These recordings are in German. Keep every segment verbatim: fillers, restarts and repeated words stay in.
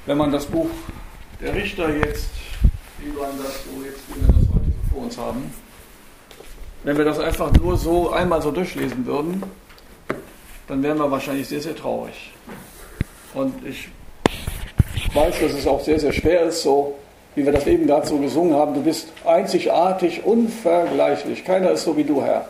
Wenn man das Buch der Richter jetzt, wie man das so jetzt, wie wir das heute so vor uns haben, wenn wir das einfach nur so einmal so durchlesen würden, dann wären wir wahrscheinlich sehr, sehr traurig. Und ich weiß, dass es auch sehr, sehr schwer ist, so wie wir das eben gerade so gesungen haben. Du bist einzigartig, unvergleichlich. Keiner ist so wie du, Herr.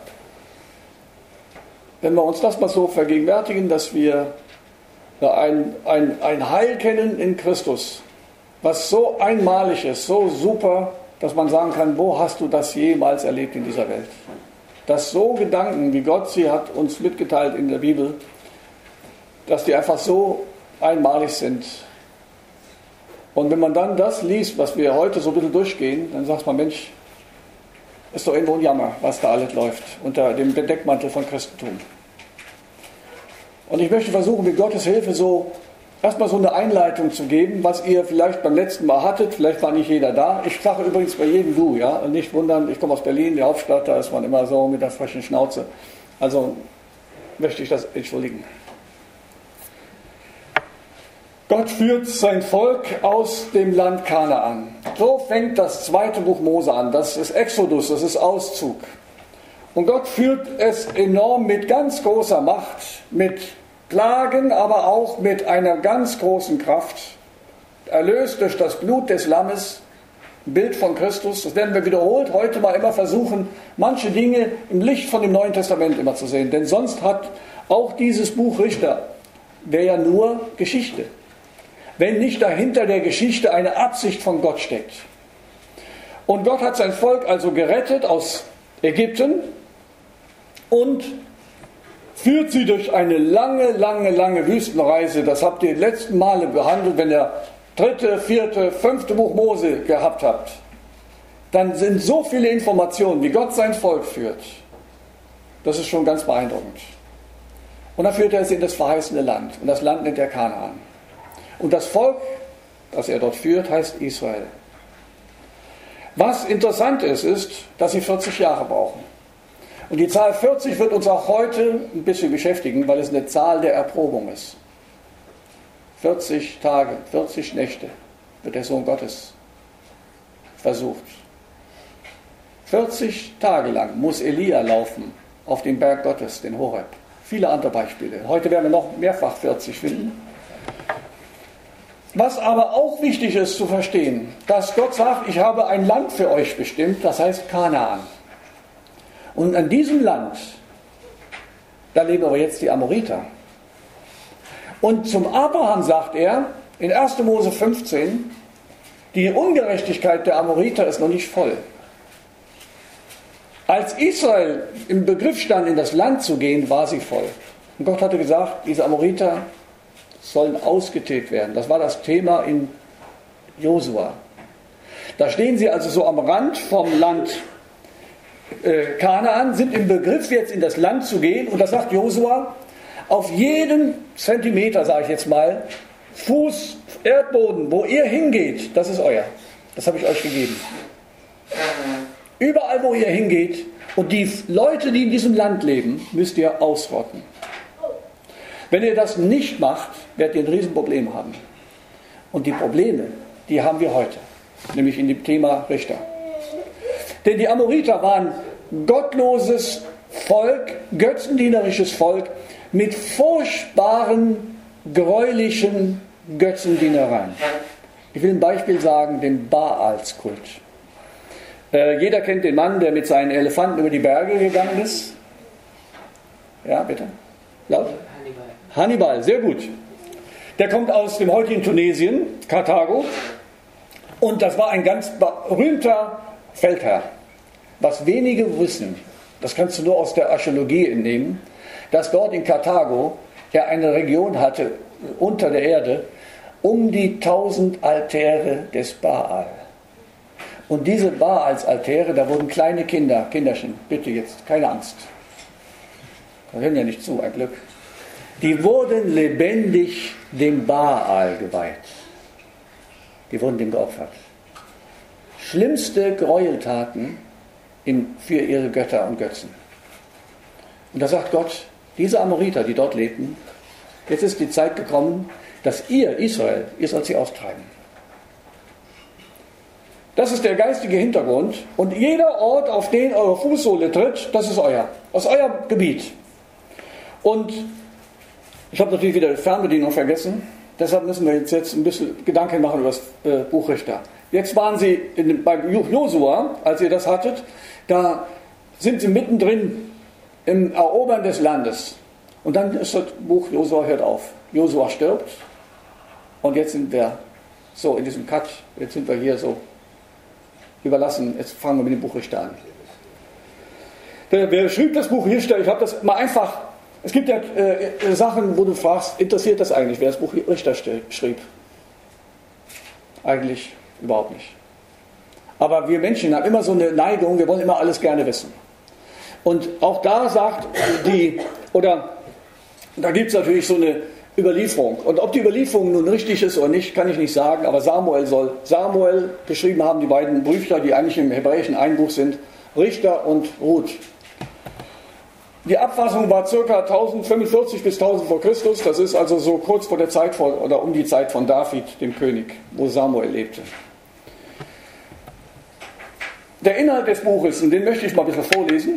Wenn wir uns das mal so vergegenwärtigen, dass wir ein, ein, ein Heil kennen in Christus, was so einmalig ist, so super, dass man sagen kann, wo hast du das jemals erlebt in dieser Welt? Dass so Gedanken, wie Gott sie hat uns mitgeteilt in der Bibel, dass die einfach so einmalig sind. Und wenn man dann das liest, was wir heute so ein bisschen durchgehen, dann sagt man, Mensch, ist doch irgendwo ein Jammer, was da alles läuft, unter dem Deckmantel von Christentum. Und ich möchte versuchen, mit Gottes Hilfe so erstmal so eine Einleitung zu geben, was ihr vielleicht beim letzten Mal hattet. Vielleicht war nicht jeder da. Ich sage übrigens bei jedem du, ja. Und nicht wundern, ich komme aus Berlin, die Hauptstadt, da ist man immer so mit der frischen Schnauze. Also möchte ich das entschuldigen. Gott führt sein Volk aus dem Land Kanaan. So fängt das zweite Buch Mose an. Das ist Exodus, das ist Auszug. Und Gott führt es enorm mit ganz großer Macht, mit Plagen, aber auch mit einer ganz großen Kraft. Erlöst durch das Blut des Lammes, ein Bild von Christus. Das werden wir wiederholt heute mal immer versuchen, manche Dinge im Licht von dem Neuen Testament immer zu sehen. Denn sonst hat auch dieses Buch Richter, wäre ja nur Geschichte. Wenn nicht dahinter der Geschichte eine Absicht von Gott steckt. Und Gott hat sein Volk also gerettet aus Ägypten und führt sie durch eine lange, lange, lange Wüstenreise. Das habt ihr die letzten Male behandelt, wenn ihr dritte, vierte, fünfte Buch Mose gehabt habt. Dann sind so viele Informationen, wie Gott sein Volk führt. Das ist schon ganz beeindruckend. Und dann führt er sie in das verheißene Land. Und das Land nennt er Kanaan. Und das Volk, das er dort führt, heißt Israel. Was interessant ist, ist, dass sie vierzig Jahre brauchen. Und die Zahl vierzig wird uns auch heute ein bisschen beschäftigen, weil es eine Zahl der Erprobung ist. vierzig Tage, vierzig Nächte wird der Sohn Gottes versucht. vierzig Tage lang muss Elia laufen auf dem Berg Gottes, den Horeb. Viele andere Beispiele. Heute werden wir noch mehrfach vierzig finden. Was aber auch wichtig ist zu verstehen, dass Gott sagt, ich habe ein Land für euch bestimmt, das heißt Kanaan. Und an diesem Land, da leben aber jetzt die Amoriter. Und zum Abraham sagt er, in erster Mose fünfzehn, die Ungerechtigkeit der Amoriter ist noch nicht voll. Als Israel im Begriff stand, in das Land zu gehen, war sie voll. Und Gott hatte gesagt, diese Amoriter sollen ausgetilgt werden. Das war das Thema in Josua. Da stehen sie also so am Rand vom Land äh, Kanaan, sind im Begriff jetzt in das Land zu gehen. Und da sagt Josua, auf jeden Zentimeter, sage ich jetzt mal, Fuß, Erdboden, wo ihr hingeht, das ist euer. Das habe ich euch gegeben. Überall, wo ihr hingeht und die Leute, die in diesem Land leben, müsst ihr ausrotten. Wenn ihr das nicht macht, werdet ihr ein Riesenproblem haben. Und die Probleme, die haben wir heute, nämlich in dem Thema Richter. Denn die Amoriter waren gottloses Volk, götzendienerisches Volk mit furchtbaren, gräulichen Götzendienereien. Ich will ein Beispiel sagen, den Baalskult. Äh, jeder kennt den Mann, der mit seinen Elefanten über die Berge gegangen ist. Ja, bitte. Laut. Hannibal, sehr gut. Der kommt aus dem heutigen Tunesien, Karthago. Und das war ein ganz berühmter Feldherr. Was wenige wissen, das kannst du nur aus der Archäologie entnehmen, dass dort in Karthago er eine Region hatte, unter der Erde, um die tausend Altäre des Baal. Und diese Baalsaltäre, da wurden kleine Kinder, Kinderchen, bitte jetzt, keine Angst. Da hören ja nicht zu, ein Glück. Die wurden lebendig dem Baal geweiht. Die wurden dem geopfert. Schlimmste Gräueltaten in, für ihre Götter und Götzen. Und da sagt Gott, diese Amoriter, die dort lebten, jetzt ist die Zeit gekommen, dass ihr, Israel, ihr sollt sie austreiben. Das ist der geistige Hintergrund. Und jeder Ort, auf den eure Fußsohle tritt, das ist euer. Aus eurem Gebiet. Und ich habe natürlich wieder die Fernbedienung vergessen. Deshalb müssen wir jetzt, jetzt ein bisschen Gedanken machen über das äh, Buch Richter. Jetzt waren sie in, bei Josua, als ihr das hattet, da sind sie mittendrin im Erobern des Landes. Und dann ist das Buch Josua hört auf. Josua stirbt. Und jetzt sind wir so in diesem Cut. Jetzt sind wir hier so überlassen. Jetzt fangen wir mit dem Buch Richter an. Wer schrieb das Buch Richter? Ich habe das mal einfach. Es gibt ja äh, Sachen, wo du fragst, interessiert das eigentlich, wer das Buch Richter schrieb? Eigentlich überhaupt nicht. Aber wir Menschen haben immer so eine Neigung, wir wollen immer alles gerne wissen. Und auch da sagt die, oder da gibt es natürlich so eine Überlieferung. Und ob die Überlieferung nun richtig ist oder nicht, kann ich nicht sagen, aber Samuel soll Samuel geschrieben haben, die beiden Bücher, die eigentlich im Hebräischen ein Buch sind, Richter und Ruth. Die Abfassung war ca. tausendfünfundvierzig bis tausend vor Christus, das ist also so kurz vor der Zeit vor, oder um die Zeit von David, dem König, wo Samuel lebte. Der Inhalt des Buches, und den möchte ich mal ein bisschen vorlesen,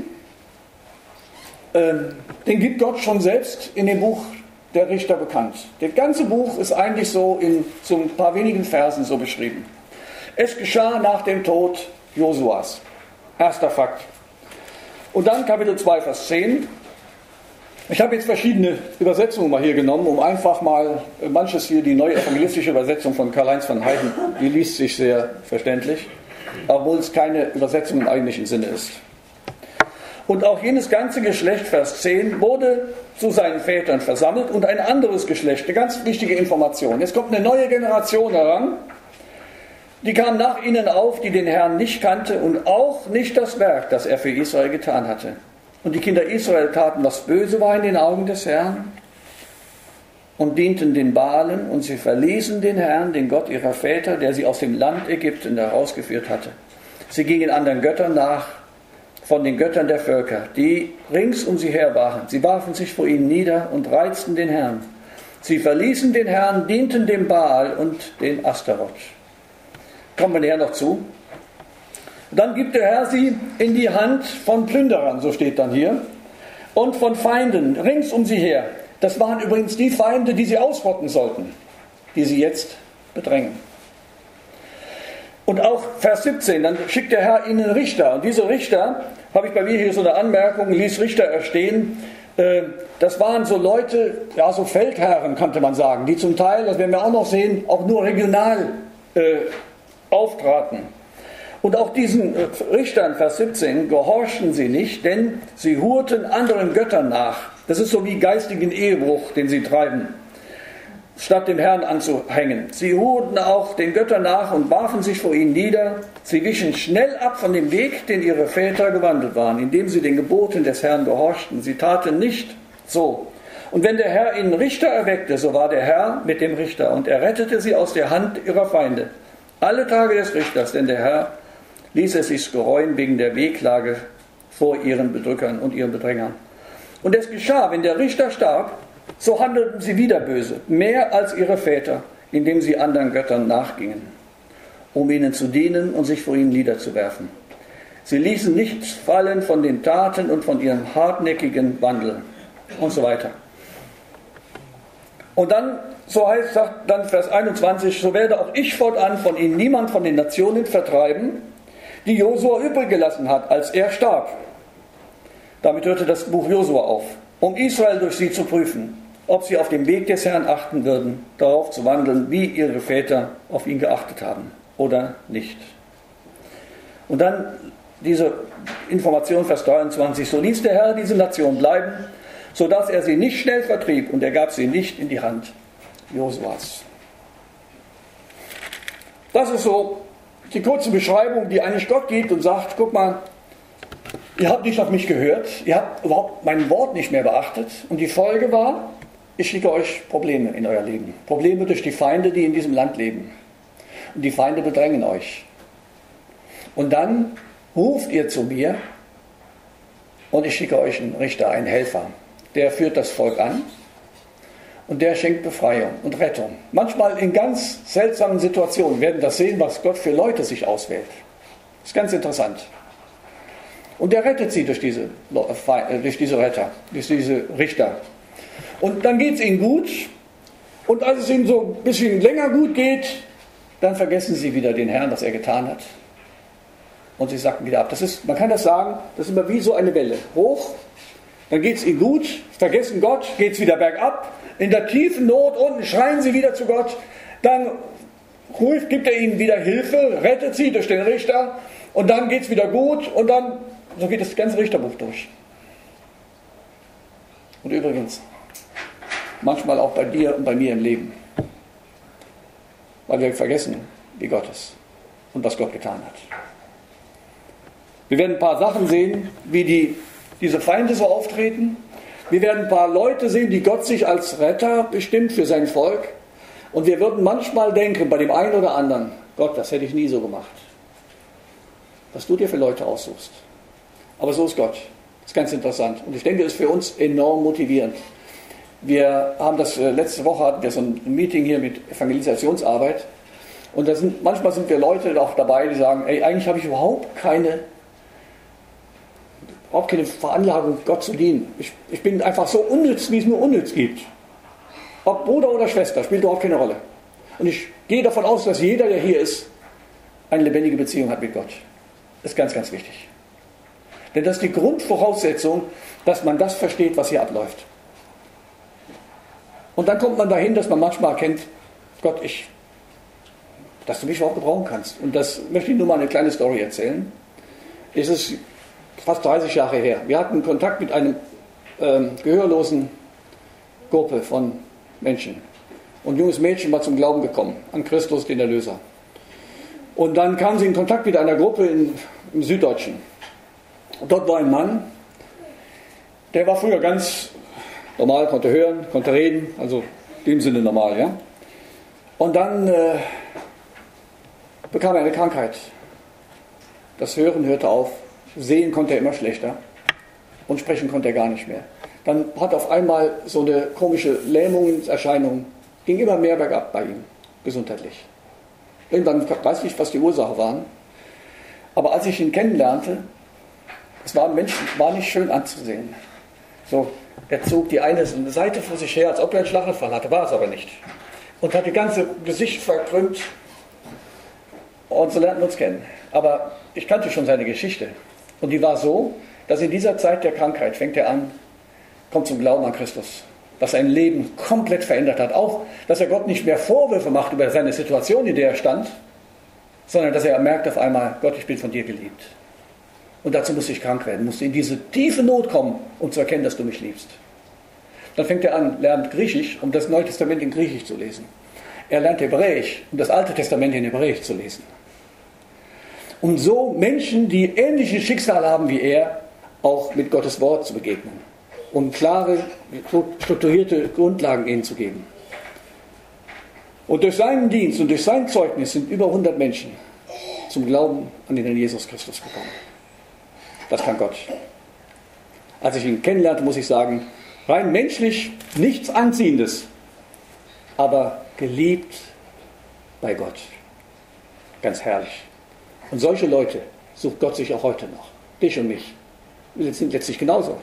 ähm, den gibt Gott schon selbst in dem Buch der Richter bekannt. Das ganze Buch ist eigentlich so in so ein paar wenigen Versen so beschrieben. Es geschah nach dem Tod Josuas. Erster Fakt. Und dann Kapitel zwei, Vers zehn. Ich habe jetzt verschiedene Übersetzungen mal hier genommen, um einfach mal manches hier, die neue evangelistische Übersetzung von Karl-Heinz von Heiden, die liest sich sehr verständlich, obwohl es keine Übersetzung im eigentlichen Sinne ist. Und auch jenes ganze Geschlecht, Vers zehn, wurde zu seinen Vätern versammelt und ein anderes Geschlecht, eine ganz wichtige Information. Jetzt kommt eine neue Generation heran, die kam nach ihnen auf, die den Herrn nicht kannte und auch nicht das Werk, das er für Israel getan hatte. Und die Kinder Israel taten, was böse war in den Augen des Herrn und dienten den Baalen und sie verließen den Herrn, den Gott ihrer Väter, der sie aus dem Land Ägypten herausgeführt hatte. Sie gingen anderen Göttern nach, von den Göttern der Völker, die rings um sie her waren. Sie warfen sich vor ihnen nieder und reizten den Herrn. Sie verließen den Herrn, dienten dem Baal und den Astaroth. Kommen wir näher noch zu. Dann gibt der Herr sie in die Hand von Plünderern, so steht dann hier, und von Feinden rings um sie her. Das waren übrigens die Feinde, die sie ausrotten sollten, die sie jetzt bedrängen. Und auch Vers siebzehn, dann schickt der Herr ihnen Richter. Und diese Richter, habe ich bei mir hier so eine Anmerkung, ließ Richter erstehen, das waren so Leute, ja so Feldherren könnte man sagen, die zum Teil, das werden wir auch noch sehen, auch nur regional äh, auftraten. Und auch diesen Richtern, Vers siebzehn, gehorchten sie nicht, denn sie hurten anderen Göttern nach. Das ist so wie geistigen Ehebruch, den sie treiben, statt dem Herrn anzuhängen. Sie hurten auch den Göttern nach und warfen sich vor ihnen nieder. Sie wichen schnell ab von dem Weg, den ihre Väter gewandelt waren, indem sie den Geboten des Herrn gehorchten. Sie taten nicht so. Und wenn der Herr ihnen Richter erweckte, so war der Herr mit dem Richter und er rettete sie aus der Hand ihrer Feinde. Alle Tage des Richters, denn der Herr ließ es sich gereuen wegen der Wehklage vor ihren Bedrückern und ihren Bedrängern. Und es geschah, wenn der Richter starb, so handelten sie wieder böse, mehr als ihre Väter, indem sie anderen Göttern nachgingen, um ihnen zu dienen und sich vor ihnen niederzuwerfen. Sie ließen nichts fallen von den Taten und von ihrem hartnäckigen Wandel und so weiter. Und dann, so heißt, sagt dann Vers einundzwanzig, so werde auch ich fortan von ihnen niemand von den Nationen vertreiben, die Josua übrig gelassen hat, als er starb. Damit hörte das Buch Josua auf, um Israel durch sie zu prüfen, ob sie auf dem Weg des Herrn achten würden, darauf zu wandeln, wie ihre Väter auf ihn geachtet haben oder nicht. Und dann diese Information, Vers dreiundzwanzig, so ließ der Herr diese Nation bleiben, sodass er sie nicht schnell vertrieb und er gab sie nicht in die Hand Josuas. Das ist so die kurze Beschreibung, die eigentlich Gott gibt und sagt, guck mal, ihr habt nicht auf mich gehört, ihr habt überhaupt mein Wort nicht mehr beachtet und die Folge war, ich schicke euch Probleme in euer Leben. Probleme durch die Feinde, die in diesem Land leben. Und die Feinde bedrängen euch. Und dann ruft ihr zu mir und ich schicke euch einen Richter, einen Helfer. Der führt das Volk an Und der schenkt Befreiung und Rettung. Manchmal in ganz seltsamen Situationen. Wir werden das sehen, was Gott für Leute sich auswählt. Das ist ganz interessant. Und der rettet sie durch diese, durch diese Retter, durch diese Richter. Und dann geht es ihnen gut. Und als es ihnen so ein bisschen länger gut geht, dann vergessen sie wieder den Herrn, was er getan hat. Und sie sacken wieder ab. Das ist, man kann das sagen, das ist immer wie so eine Welle. Hoch, dann geht es ihnen gut, vergessen Gott, geht es wieder bergab. In der tiefen Not unten schreien sie wieder zu Gott. Dann ruft, gibt er ihnen wieder Hilfe, rettet sie durch den Richter. Und dann geht es wieder gut. Und dann, so geht das ganze Richterbuch durch. Und übrigens, manchmal auch bei dir und bei mir im Leben. Weil wir vergessen, wie Gott ist und was Gott getan hat. Wir werden ein paar Sachen sehen, wie die, diese Feinde so auftreten. Wir werden ein paar Leute sehen, die Gott sich als Retter bestimmt für sein Volk. Und wir würden manchmal denken, bei dem einen oder anderen, Gott, das hätte ich nie so gemacht. Was du dir für Leute aussuchst. Aber so ist Gott. Das ist ganz interessant. Und ich denke, es ist für uns enorm motivierend. Wir haben das, letzte Woche hatten wir so ein Meeting hier mit Evangelisationsarbeit. Und da sind, manchmal sind wir Leute auch dabei, die sagen, ey, eigentlich habe ich überhaupt keine überhaupt keine Veranlagung, Gott zu dienen. Ich, ich bin einfach so unnütz, wie es nur unnütz gibt. Ob Bruder oder Schwester, spielt überhaupt keine Rolle. Und ich gehe davon aus, dass jeder, der hier ist, eine lebendige Beziehung hat mit Gott. Das ist ganz, ganz wichtig. Denn das ist die Grundvoraussetzung, dass man das versteht, was hier abläuft. Und dann kommt man dahin, dass man manchmal erkennt, Gott, ich, dass du mich überhaupt gebrauchen kannst. Und das möchte ich nur mal eine kleine Story erzählen. Es ist fast dreißig Jahre her. Wir hatten Kontakt mit einem ähm, gehörlosen Gruppe von Menschen. Und ein junges Mädchen war zum Glauben gekommen, an Christus, den Erlöser. Und dann kam sie in Kontakt mit einer Gruppe in, im Süddeutschen. Und dort war ein Mann, der war früher ganz normal, konnte hören, konnte reden, also in dem Sinne normal, ja. Und dann äh, bekam er eine Krankheit. Das Hören hörte auf. Sehen konnte er immer schlechter und sprechen konnte er gar nicht mehr. Dann hat auf einmal so eine komische Lähmungserscheinung, ging immer mehr bergab bei ihm, gesundheitlich. Irgendwann weiß ich nicht, was die Ursache waren, aber als ich ihn kennenlernte, es war ein Mensch, war nicht schön anzusehen. So, er zog die eine Seite vor sich her, als ob er einen Schlaganfall hatte, war es aber nicht. Und hat das ganze Gesicht verkrümmt und so lernten wir uns kennen. Aber ich kannte schon seine Geschichte. Und die war so, dass in dieser Zeit der Krankheit fängt er an, kommt zum Glauben an Christus. Was sein Leben komplett verändert hat. Auch, dass er Gott nicht mehr Vorwürfe macht über seine Situation, in der er stand, sondern dass er merkt auf einmal, Gott, ich bin von dir geliebt. Und dazu musste ich krank werden, musste in diese tiefe Not kommen, um zu erkennen, dass du mich liebst. Dann fängt er an, lernt Griechisch, um das Neue Testament in Griechisch zu lesen. Er lernt Hebräisch, um das Alte Testament in Hebräisch zu lesen. Um so Menschen, die ähnliche Schicksale haben wie er, auch mit Gottes Wort zu begegnen. Um klare, strukturierte Grundlagen ihnen zu geben. Und durch seinen Dienst und durch sein Zeugnis sind über hundert Menschen zum Glauben an den Herrn Jesus Christus gekommen. Das kann Gott. Als ich ihn kennenlernte, muss ich sagen, rein menschlich nichts Anziehendes, aber geliebt bei Gott. Ganz herrlich. Und solche Leute sucht Gott sich auch heute noch. Dich und mich. Wir sind letztlich genauso.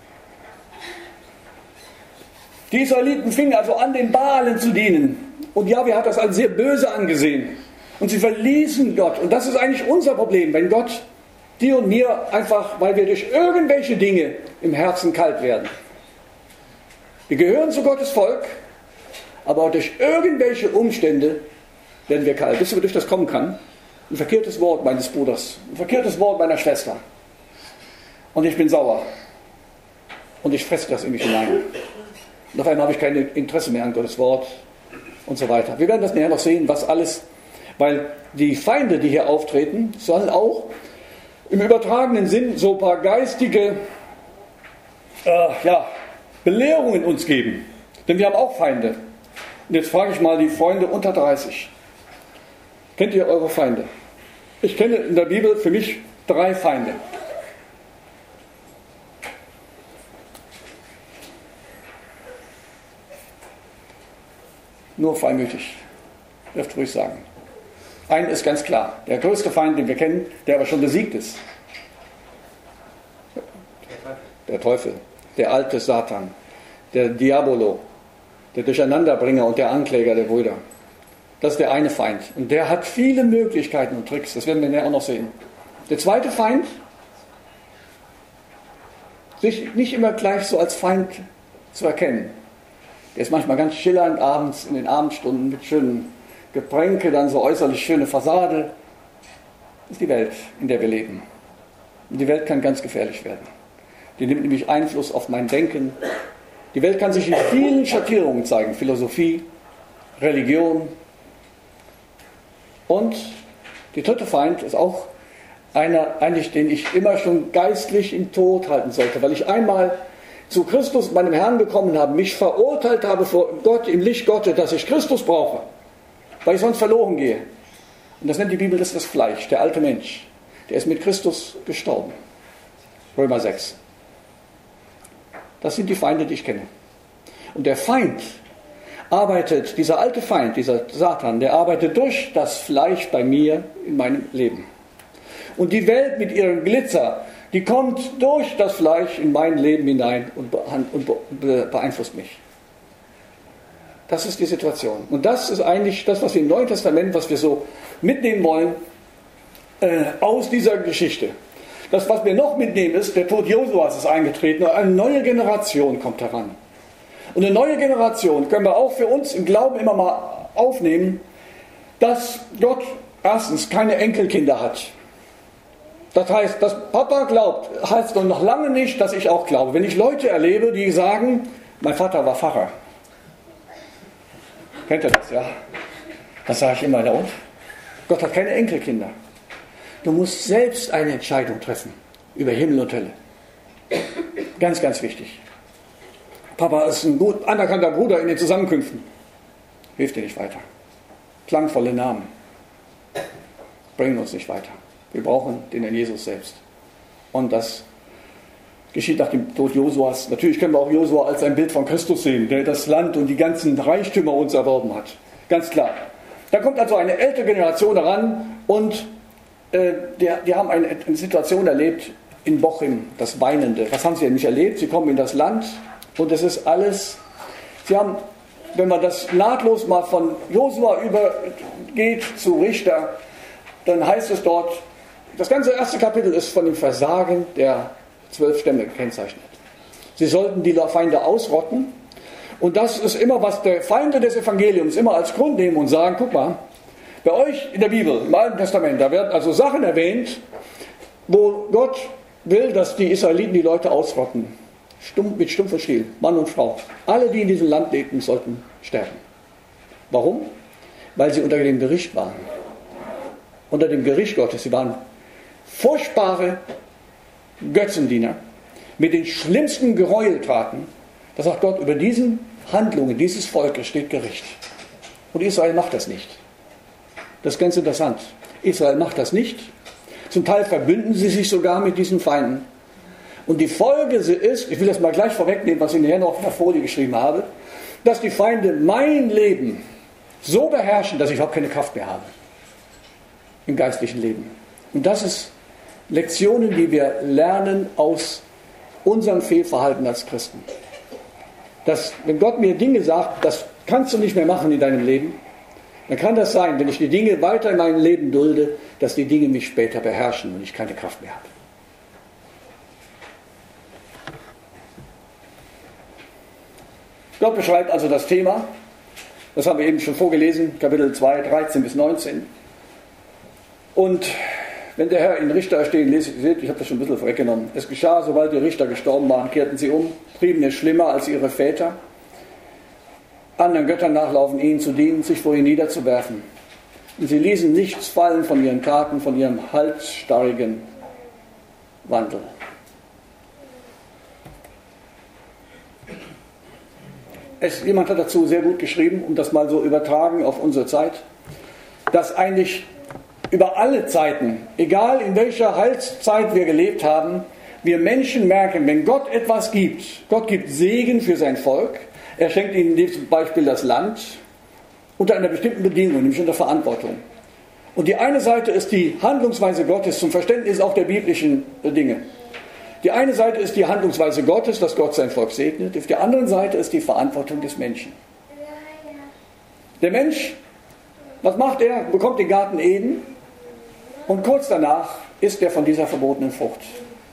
Die Israeliten fingen also an, den Baalen zu dienen. Und Jahwe hat das als sehr böse angesehen. Und sie verließen Gott. Und das ist eigentlich unser Problem, wenn Gott dir und mir einfach, weil wir durch irgendwelche Dinge im Herzen kalt werden. Wir gehören zu Gottes Volk, aber durch irgendwelche Umstände werden wir kalt. Wisst ihr, wodurch das kommen kann? Ein verkehrtes Wort meines Bruders, ein verkehrtes Wort meiner Schwester. Und ich bin sauer. Und ich fresse das in mich hinein. Und auf einmal habe ich kein Interesse mehr an Gottes Wort und so weiter. Wir werden das nachher noch sehen, was alles, weil die Feinde, die hier auftreten, sollen auch im übertragenen Sinn so ein paar geistige äh, ja, Belehrungen uns geben. Denn wir haben auch Feinde. Und jetzt frage ich mal die Freunde unter dreißig. Kennt ihr eure Feinde? Ich kenne in der Bibel für mich drei Feinde. nur freimütig. Dürft ruhig sagen. Ein ist ganz klar. Der größte Feind, den wir kennen, der aber schon besiegt ist. Der Teufel. Der alte Satan. Der Diabolo. Der Durcheinanderbringer und der Ankläger der Brüder. Das ist der eine Feind. Und der hat viele Möglichkeiten und Tricks. Das werden wir näher auch noch sehen. Der zweite Feind, sich nicht immer gleich so als Feind zu erkennen. Der ist manchmal ganz schillernd abends in den Abendstunden mit schönen Getränke, dann so äußerlich schöne Fassade. Das ist die Welt, in der wir leben. Und die Welt kann ganz gefährlich werden. Die nimmt nämlich Einfluss auf mein Denken. Die Welt kann sich in vielen Schattierungen zeigen. Philosophie, Religion. Und der dritte Feind ist auch einer, eigentlich, den ich immer schon geistlich in Tod halten sollte, weil ich einmal zu Christus, meinem Herrn, gekommen habe, mich verurteilt habe vor Gott, im Licht Gottes, dass ich Christus brauche, weil ich sonst verloren gehe. Und das nennt die Bibel, das ist das Fleisch, der alte Mensch. Der ist mit Christus gestorben. Römer sechs. Das sind die Feinde, die ich kenne. Und der Feind arbeitet, dieser alte Feind, dieser Satan, der arbeitet durch das Fleisch bei mir in meinem Leben. Und die Welt mit ihrem Glitzer, die kommt durch das Fleisch in mein Leben hinein und beeinflusst mich. Das ist die Situation. Und das ist eigentlich das, was wir im Neuen Testament, was wir so mitnehmen wollen, äh, aus dieser Geschichte. Das, was wir noch mitnehmen, ist, der Tod Josuas ist eingetreten und eine neue Generation kommt heran. Und eine neue Generation können wir auch für uns im Glauben immer mal aufnehmen, dass Gott erstens keine Enkelkinder hat. Das heißt, dass Papa glaubt, heißt noch lange nicht, dass ich auch glaube. Wenn ich Leute erlebe, die sagen, mein Vater war Pfarrer. Kennt ihr das, ja? Das sage ich immer da unten. Gott hat keine Enkelkinder. Du musst selbst eine Entscheidung treffen über Himmel und Hölle. Ganz, ganz wichtig. Papa ist ein gut anerkannter Bruder in den Zusammenkünften. Hilft dir nicht weiter. Klangvolle Namen bringen uns nicht weiter. Wir brauchen den Herrn Jesus selbst. Und das geschieht nach dem Tod Josuas. Natürlich können wir auch Josua als ein Bild von Christus sehen, der das Land und die ganzen Reichtümer uns erworben hat. Ganz klar. Da kommt also eine ältere Generation heran und äh, die, die haben eine, eine Situation erlebt in Bochim, das Weinende. Was haben sie denn nicht erlebt? Sie kommen in das Land und es ist alles, sie haben, wenn man das nahtlos mal von Josua übergeht zu Richter, dann heißt es dort, das ganze erste Kapitel ist von dem Versagen der zwölf Stämme gekennzeichnet. Sie sollten die Feinde ausrotten. Und das ist immer, was der Feinde des Evangeliums immer als Grund nehmen und sagen, guck mal, bei euch in der Bibel, im Alten Testament, da werden also Sachen erwähnt, wo Gott will, dass die Israeliten die Leute ausrotten. Stumpf, mit stumpfem Stiel, Mann und Frau. Alle, die in diesem Land lebten, sollten sterben. Warum? Weil sie unter dem Gericht waren. Unter dem Gericht Gottes. Sie waren furchtbare Götzendiener mit den schlimmsten Gräueltaten. Da sagt Gott, über diesen Handlungen dieses Volkes steht Gericht. Und Israel macht das nicht. Das ist ganz interessant. Israel macht das nicht. Zum Teil verbünden sie sich sogar mit diesen Feinden. Und die Folge ist, ich will das mal gleich vorwegnehmen, was ich nachher noch auf der Folie geschrieben habe, dass die Feinde mein Leben so beherrschen, dass ich überhaupt keine Kraft mehr habe. Im geistlichen Leben. Und das ist Lektionen, die wir lernen aus unserem Fehlverhalten als Christen. Dass, wenn Gott mir Dinge sagt, das kannst du nicht mehr machen in deinem Leben, dann kann das sein, wenn ich die Dinge weiter in meinem Leben dulde, dass die Dinge mich später beherrschen und ich keine Kraft mehr habe. Gott beschreibt also das Thema, das haben wir eben schon vorgelesen, Kapitel zwei, dreizehn bis neunzehn. Und wenn der Herr in Richter erstehen ließ, seht, ich habe das schon ein bisschen vorweggenommen, es geschah, sobald die Richter gestorben waren, kehrten sie um, trieben es schlimmer als ihre Väter, anderen Göttern nachlaufen, ihnen zu dienen, sich vor ihnen niederzuwerfen. Und sie ließen nichts fallen von ihren Taten, von ihrem halsstarrigen Wandel. Es, jemand hat dazu sehr gut geschrieben, um das mal so übertragen auf unsere Zeit, dass eigentlich über alle Zeiten, egal in welcher Heilszeit wir gelebt haben, wir Menschen merken, wenn Gott etwas gibt, Gott gibt Segen für sein Volk, er schenkt ihnen zum Beispiel das Land unter einer bestimmten Bedingung, nämlich unter Verantwortung. Und die eine Seite ist die Handlungsweise Gottes zum Verständnis auch der biblischen Dinge. Die eine Seite ist die Handlungsweise Gottes, dass Gott sein Volk segnet. Auf der anderen Seite ist die Verantwortung des Menschen. Der Mensch, was macht er? Bekommt den Garten Eden und kurz danach isst er von dieser verbotenen Frucht.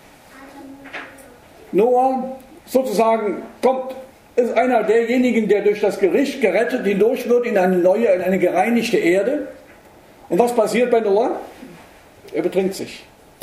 Noah sozusagen kommt, ist einer derjenigen, der durch das Gericht gerettet hindurch wird in eine neue, in eine gereinigte Erde. Und was passiert bei Noah? Er betrinkt sich.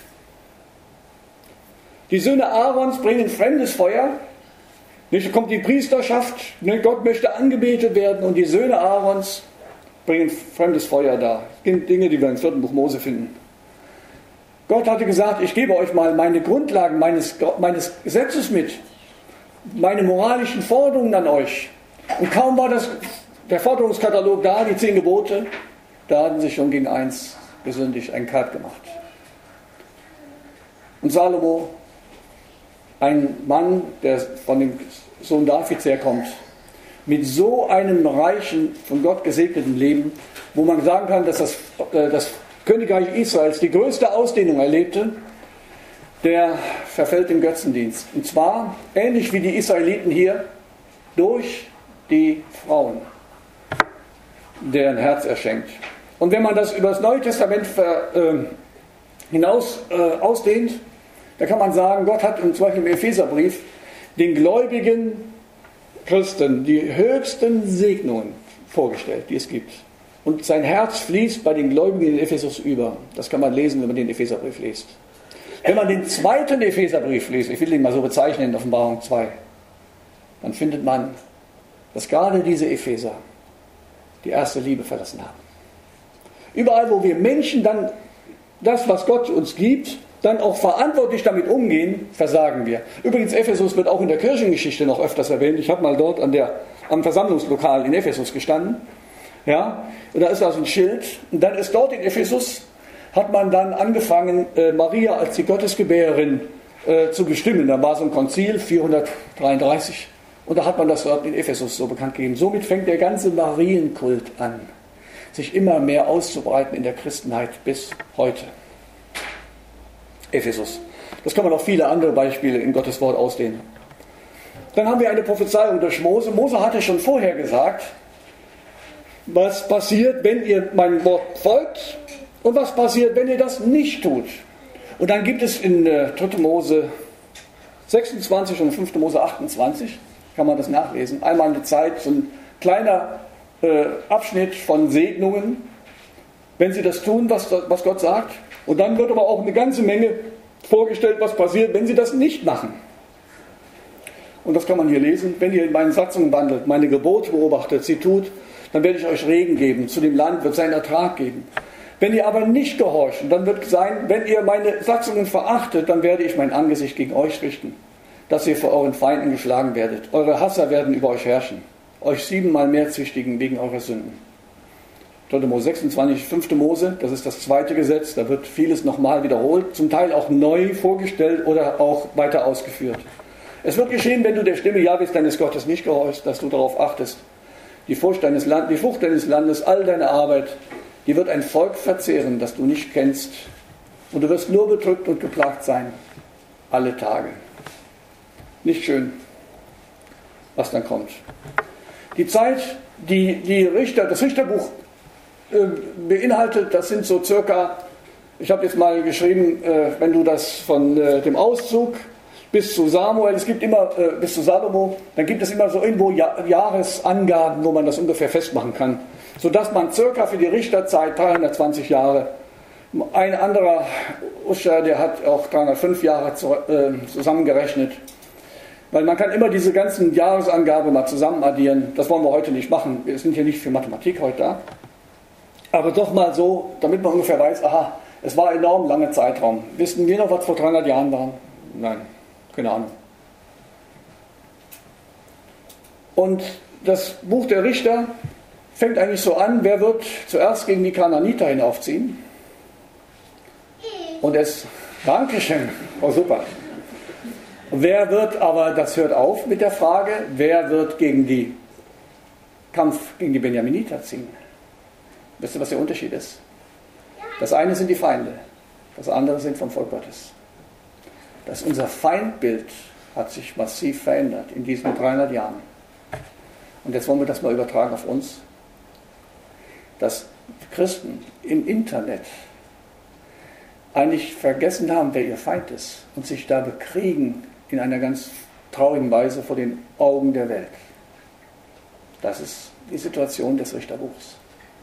Die Söhne Aarons bringen fremdes Feuer. Nicht kommt die Priesterschaft, ne, Gott möchte angebetet werden und die Söhne Aarons bringen fremdes Feuer da. Das sind Dinge, die wir im vierten Buch Mose finden. Gott hatte gesagt, ich gebe euch mal meine Grundlagen meines, meines Gesetzes mit, meine moralischen Forderungen an euch. Und kaum war das, der Forderungskatalog da, die zehn Gebote, da hatten sie schon gegen eins gesündigt, einen Cut gemacht. Und Salomo, ein Mann, der von dem Sohn Davids herkommt, mit so einem reichen, von Gott gesegneten Leben, wo man sagen kann, dass das, das Königreich Israels die größte Ausdehnung erlebte, der verfällt im Götzendienst. Und zwar, ähnlich wie die Israeliten hier, durch die Frauen, deren Herz er schenkt. Und wenn man das über das Neue Testament ver, äh, hinaus äh, ausdehnt, da kann man sagen, Gott hat zum Beispiel im Epheserbrief den gläubigen Christen die höchsten Segnungen vorgestellt, die es gibt. Und sein Herz fließt bei den Gläubigen in Ephesus über. Das kann man lesen, wenn man den Epheserbrief liest. Wenn man den zweiten Epheserbrief liest, ich will ihn mal so bezeichnen in Offenbarung zwei, dann findet man, dass gerade diese Epheser die erste Liebe verlassen haben. Überall, wo wir Menschen dann das, was Gott uns gibt, dann auch verantwortlich damit umgehen, versagen wir. Übrigens, Ephesus wird auch in der Kirchengeschichte noch öfters erwähnt. Ich habe mal dort an der, am Versammlungslokal in Ephesus gestanden. Ja, und da ist also ein Schild. Und dann ist dort in Ephesus, hat man dann angefangen, äh, Maria als die Gottesgebärerin äh, zu bestimmen. Da war so ein Konzil, vierhundertdreiunddreißig. Und da hat man das dort in Ephesus so bekannt gegeben. Somit fängt der ganze Marienkult an, sich immer mehr auszubreiten in der Christenheit bis heute. Ephesus. Das kann man auf viele andere Beispiele in Gottes Wort ausdehnen. Dann haben wir eine Prophezeiung durch Mose. Mose hatte schon vorher gesagt, was passiert, wenn ihr meinem Wort folgt und was passiert, wenn ihr das nicht tut. Und dann gibt es in äh, dritter Mose sechsundzwanzig und fünfter Mose achtundzwanzig, kann man das nachlesen, einmal eine Zeit, so ein kleiner äh, Abschnitt von Segnungen, wenn sie das tun, was, was Gott sagt. Und dann wird aber auch eine ganze Menge vorgestellt, was passiert, wenn sie das nicht machen. Und das kann man hier lesen. Wenn ihr in meinen Satzungen wandelt, meine Gebote beobachtet, sie tut, dann werde ich euch Regen geben. Zu dem Land wird seinen Ertrag geben. Wenn ihr aber nicht gehorcht, dann wird sein, wenn ihr meine Satzungen verachtet, dann werde ich mein Angesicht gegen euch richten, dass ihr vor euren Feinden geschlagen werdet. Eure Hasser werden über euch herrschen, euch siebenmal mehr züchtigen wegen eurer Sünden. dritter Mose sechsundzwanzig, fünfter Mose, das ist das zweite Gesetz, da wird vieles nochmal wiederholt, zum Teil auch neu vorgestellt oder auch weiter ausgeführt. Es wird geschehen, wenn du der Stimme Jahwes deines Gottes nicht gehorchst, dass du darauf achtest. Die Frucht deines Landes, die Frucht deines Landes, all deine Arbeit, die wird ein Volk verzehren, das du nicht kennst. Und du wirst nur bedrückt und geplagt sein, alle Tage. Nicht schön, was dann kommt. Die Zeit, die, die Richter, das Richterbuch beinhaltet, das sind so circa, ich habe jetzt mal geschrieben, wenn du das von dem Auszug bis zu Samuel, es gibt immer, bis zu Salomo, dann gibt es immer so irgendwo Jahresangaben, wo man das ungefähr festmachen kann, sodass man circa für die Richterzeit dreihundertzwanzig Jahre, ein anderer Uscher, der hat auch dreihundertfünf Jahre zusammengerechnet, weil man kann immer diese ganzen Jahresangaben mal zusammen addieren, das wollen wir heute nicht machen, wir sind hier nicht für Mathematik heute da. Aber doch mal so, damit man ungefähr weiß, aha, es war ein enorm langer Zeitraum. Wissen wir noch, was vor dreihundert Jahren war? Nein, keine Ahnung. Und das Buch der Richter fängt eigentlich so an, wer wird zuerst gegen die Kanaaniter hinaufziehen? Und es, Dankeschön, oh super. Wer wird aber, das hört auf mit der Frage, wer wird gegen die Kampf gegen die Benjaminiter ziehen. Wisst ihr, was der Unterschied ist? Das eine sind die Feinde, das andere sind vom Volk Gottes. Das unser Feindbild hat sich massiv verändert in diesen dreihundert Jahren. Und jetzt wollen wir das mal übertragen auf uns, dass Christen im Internet eigentlich vergessen haben, wer ihr Feind ist und sich da bekriegen in einer ganz traurigen Weise vor den Augen der Welt. Das ist die Situation des Richterbuchs.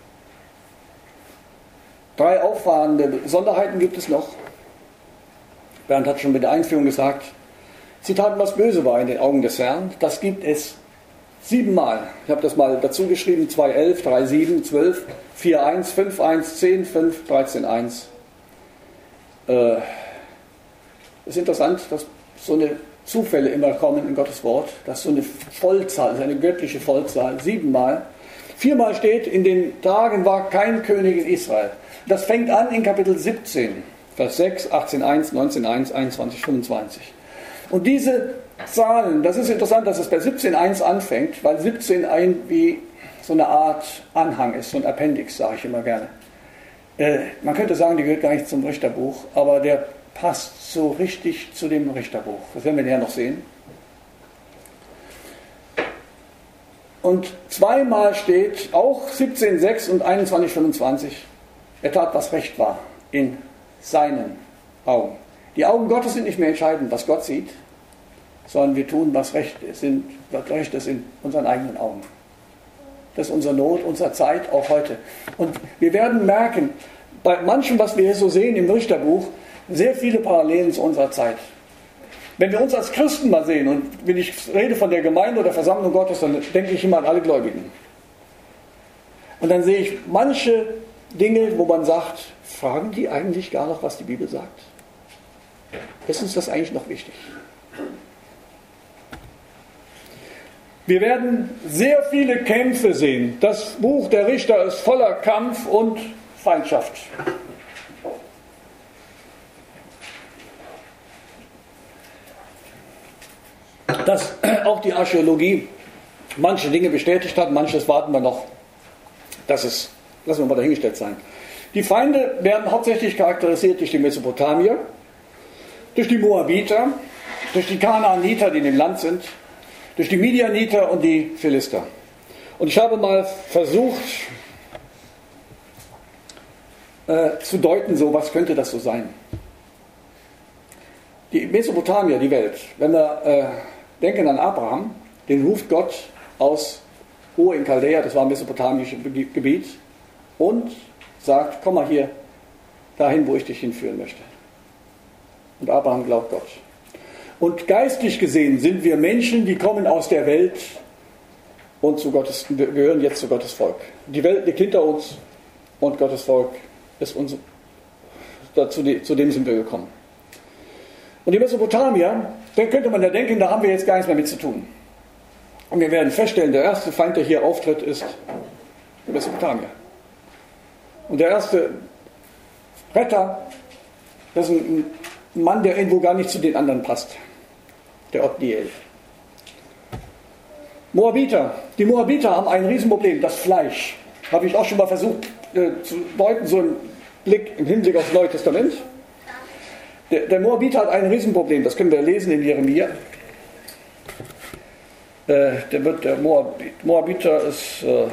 Drei auffahrende Besonderheiten gibt es noch. Bernd hat schon mit der Einführung gesagt, sie taten, was böse war in den Augen des Herrn. Das gibt es siebenmal. Ich habe das mal dazu geschrieben, zwei elf, drei sieben, zwölf, vier eins, fünf eins, zehn fünf, dreizehn eins. Es ist interessant, dass so eine Zufälle immer kommen in Gottes Wort, dass so eine Vollzahl, eine göttliche Vollzahl, siebenmal. Viermal steht, in den Tagen war kein König in Israel. Das fängt an in Kapitel siebzehn, Vers sechs, achtzehn eins, neunzehn eins, einundzwanzig, fünfundzwanzig. Und diese Zahlen, das ist interessant, dass es bei siebzehn eins anfängt, weil siebzehn ein wie so eine Art Anhang ist, so ein Appendix, sage ich immer gerne. Äh, man könnte sagen, die gehört gar nicht zum Richterbuch, aber der passt so richtig zu dem Richterbuch. Das werden wir ja noch sehen. Und zweimal steht auch siebzehn sechs und einundzwanzig fünfundzwanzig, er tat, was recht war in seinen Augen. Die Augen Gottes sind nicht mehr entscheidend, was Gott sieht, sondern wir tun, was recht ist, was recht ist in unseren eigenen Augen. Das ist unsere Not, unsere Zeit, auch heute. Und wir werden merken, bei manchem, was wir hier so sehen im Richterbuch, sehr viele Parallelen zu unserer Zeit. Wenn wir uns als Christen mal sehen, und wenn ich rede von der Gemeinde oder Versammlung Gottes, dann denke ich immer an alle Gläubigen. Und dann sehe ich manche Dinge, wo man sagt, fragen die eigentlich gar noch, was die Bibel sagt? Ist uns das eigentlich noch wichtig? Wir werden sehr viele Kämpfe sehen. Das Buch der Richter ist voller Kampf und Feindschaft. Dass auch die Archäologie manche Dinge bestätigt hat, manches warten wir noch. Das ist, lassen wir mal dahingestellt sein. Die Feinde werden hauptsächlich charakterisiert durch die Mesopotamier, durch die Moabiter, durch die Kanaaniter, die in dem Land sind, durch die Midianiter und die Philister. Und ich habe mal versucht äh, zu deuten, so was könnte das so sein. Die Mesopotamier, die Welt, wenn wir äh, denken an Abraham, den ruft Gott aus Ur in Chaldea, das war ein mesopotamisches Gebiet, und sagt, komm mal hier dahin, wo ich dich hinführen möchte. Und Abraham glaubt Gott. Und geistlich gesehen sind wir Menschen, die kommen aus der Welt und zu Gottes, gehören jetzt zu Gottes Volk. Die Welt liegt hinter uns und Gottes Volk ist uns, dazu, zu dem sind wir gekommen. Und die Mesopotamier, dann könnte man ja denken, da haben wir jetzt gar nichts mehr mit zu tun. Und wir werden feststellen, der erste Feind, der hier auftritt, ist die Mesopotamier. Und der erste Retter, das ist ein Mann, der irgendwo gar nicht zu den anderen passt. Der Othniel. Moabiter. Die Moabiter haben ein Riesenproblem, das Fleisch. Habe ich auch schon mal versucht äh, zu deuten, so im Blick, im Hinblick aufs Neue Testament. Der, der Moabiter hat ein Riesenproblem, das können wir lesen in Jeremia. Äh, der, wird, der Moabit, Moabiter ist... Äh,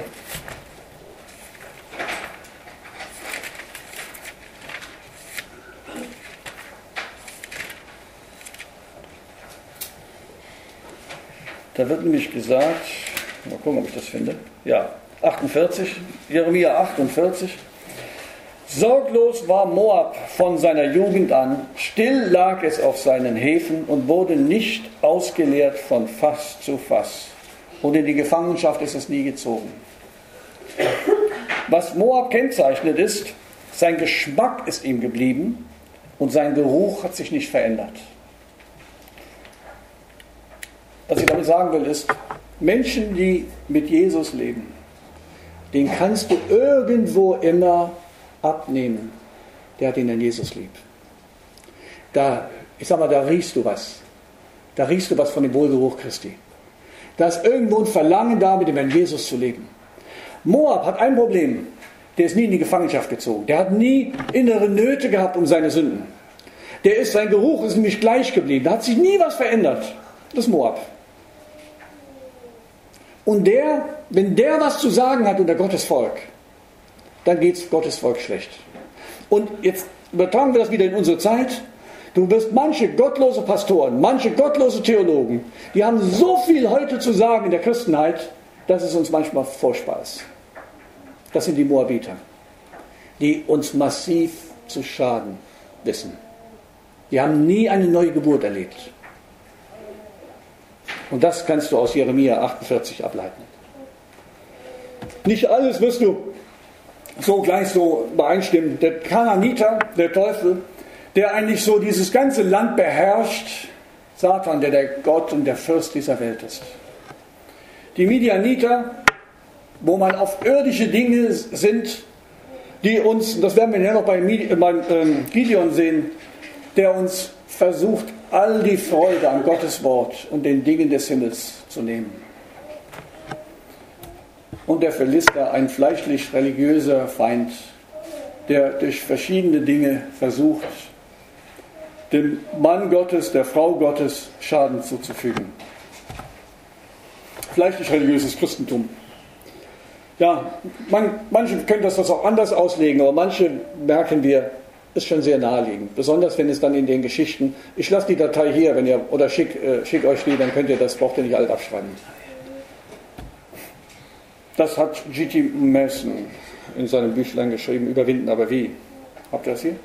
Da wird nämlich gesagt, mal gucken, ob ich das finde, ja, achtundvierzig, Jeremia achtundvierzig, sorglos war Moab von seiner Jugend an, still lag es auf seinen Häfen und wurde nicht ausgeleert von Fass zu Fass. Und in die Gefangenschaft ist es nie gezogen. Was Moab kennzeichnet ist, sein Geschmack ist ihm geblieben und sein Geruch hat sich nicht verändert. Was ich damit sagen will, ist, Menschen, die mit Jesus leben, den kannst du irgendwo immer abnehmen. Der hat ihn an Jesus lieb. Da, ich sag mal, da riechst du was. Da riechst du was von dem Wohlgeruch Christi. Da ist irgendwo ein Verlangen da, mit dem Herrn Jesus zu leben. Moab hat ein Problem. Der ist nie in die Gefangenschaft gezogen. Der hat nie innere Nöte gehabt um seine Sünden. Der ist, sein Geruch ist nämlich gleich geblieben. Da hat sich nie was verändert. Das ist Moab. Und der, wenn der was zu sagen hat unter Gottes Volk, dann geht es Gottes Volk schlecht. Und jetzt übertragen wir das wieder in unsere Zeit. Du wirst manche gottlose Pastoren, manche gottlose Theologen, die haben so viel heute zu sagen in der Christenheit, dass es uns manchmal furchtbar ist. Das sind die Moabiter, die uns massiv zu schaden wissen. Die haben nie eine neue Geburt erlebt. Und das kannst du aus Jeremia achtundvierzig ableiten. Nicht alles wirst du so gleich so übereinstimmen. Der Kananiter, der Teufel, der eigentlich so dieses ganze Land beherrscht, Satan, der der Gott und der Fürst dieser Welt ist. Die Midianiter, wo man auf irdische Dinge sind, die uns, das werden wir ja noch bei Gideon sehen, der uns versucht, all die Freude an Gottes Wort und den Dingen des Himmels zu nehmen. Und der Philister, ein fleischlich-religiöser Feind, der durch verschiedene Dinge versucht, dem Mann Gottes, der Frau Gottes Schaden zuzufügen. Fleischlich-religiöses Christentum. Ja, man, manche können das auch anders auslegen, aber manche merken wir, ist schon sehr naheliegend. Besonders wenn es dann in den Geschichten, ich lasse die Datei hier, wenn ihr, oder schick, äh, schick euch die, dann könnt ihr das, braucht ihr nicht alles abschreiben. Das hat G T Mason in seinem Büchlein geschrieben, Überwinden, aber wie? Habt ihr das hier?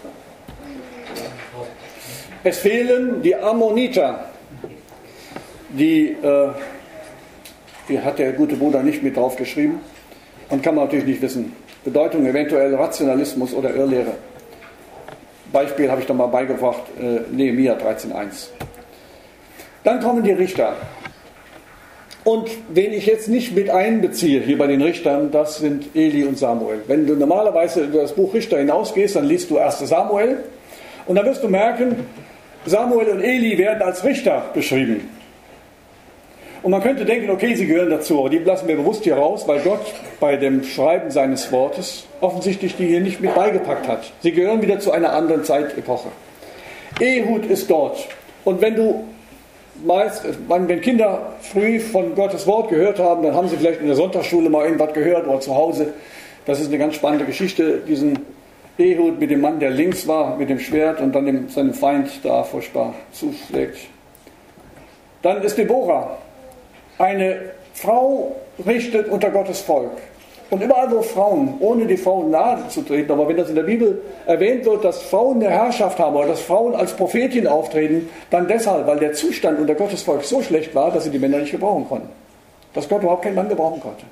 Es fehlen die Ammoniter, die, äh, die hat der gute Bruder nicht mit drauf geschrieben und kann man natürlich nicht wissen. Bedeutung eventuell Rationalismus oder Irrlehre. Beispiel habe ich da mal beigebracht, äh, Nehemia dreizehn eins. Dann kommen die Richter. Und wen ich jetzt nicht mit einbeziehe hier bei den Richtern, das sind Eli und Samuel. Wenn du normalerweise über das Buch Richter hinausgehst, dann liest du erst Samuel und dann wirst du merken, Samuel und Eli werden als Richter beschrieben. Und man könnte denken, okay, sie gehören dazu, aber die lassen wir bewusst hier raus, weil Gott bei dem Schreiben seines Wortes offensichtlich die hier nicht mit beigepackt hat. Sie gehören wieder zu einer anderen Zeitepoche. Ehud ist dort. Und wenn du meist, wenn Kinder früh von Gottes Wort gehört haben, dann haben sie vielleicht in der Sonntagsschule mal irgendwas gehört oder zu Hause. Das ist eine ganz spannende Geschichte, diesen Ehud mit dem Mann, der links war, mit dem Schwert und dann dem, seinem Feind da furchtbar zuschlägt. Dann ist Deborah. Eine Frau richtet unter Gottes Volk. Und überall, wo Frauen, ohne die Frauen nahe zu treten, aber wenn das in der Bibel erwähnt wird, dass Frauen eine Herrschaft haben oder dass Frauen als Prophetin auftreten, dann deshalb, weil der Zustand unter Gottes Volk so schlecht war, dass sie die Männer nicht gebrauchen konnten. Dass Gott überhaupt keinen Mann gebrauchen konnte.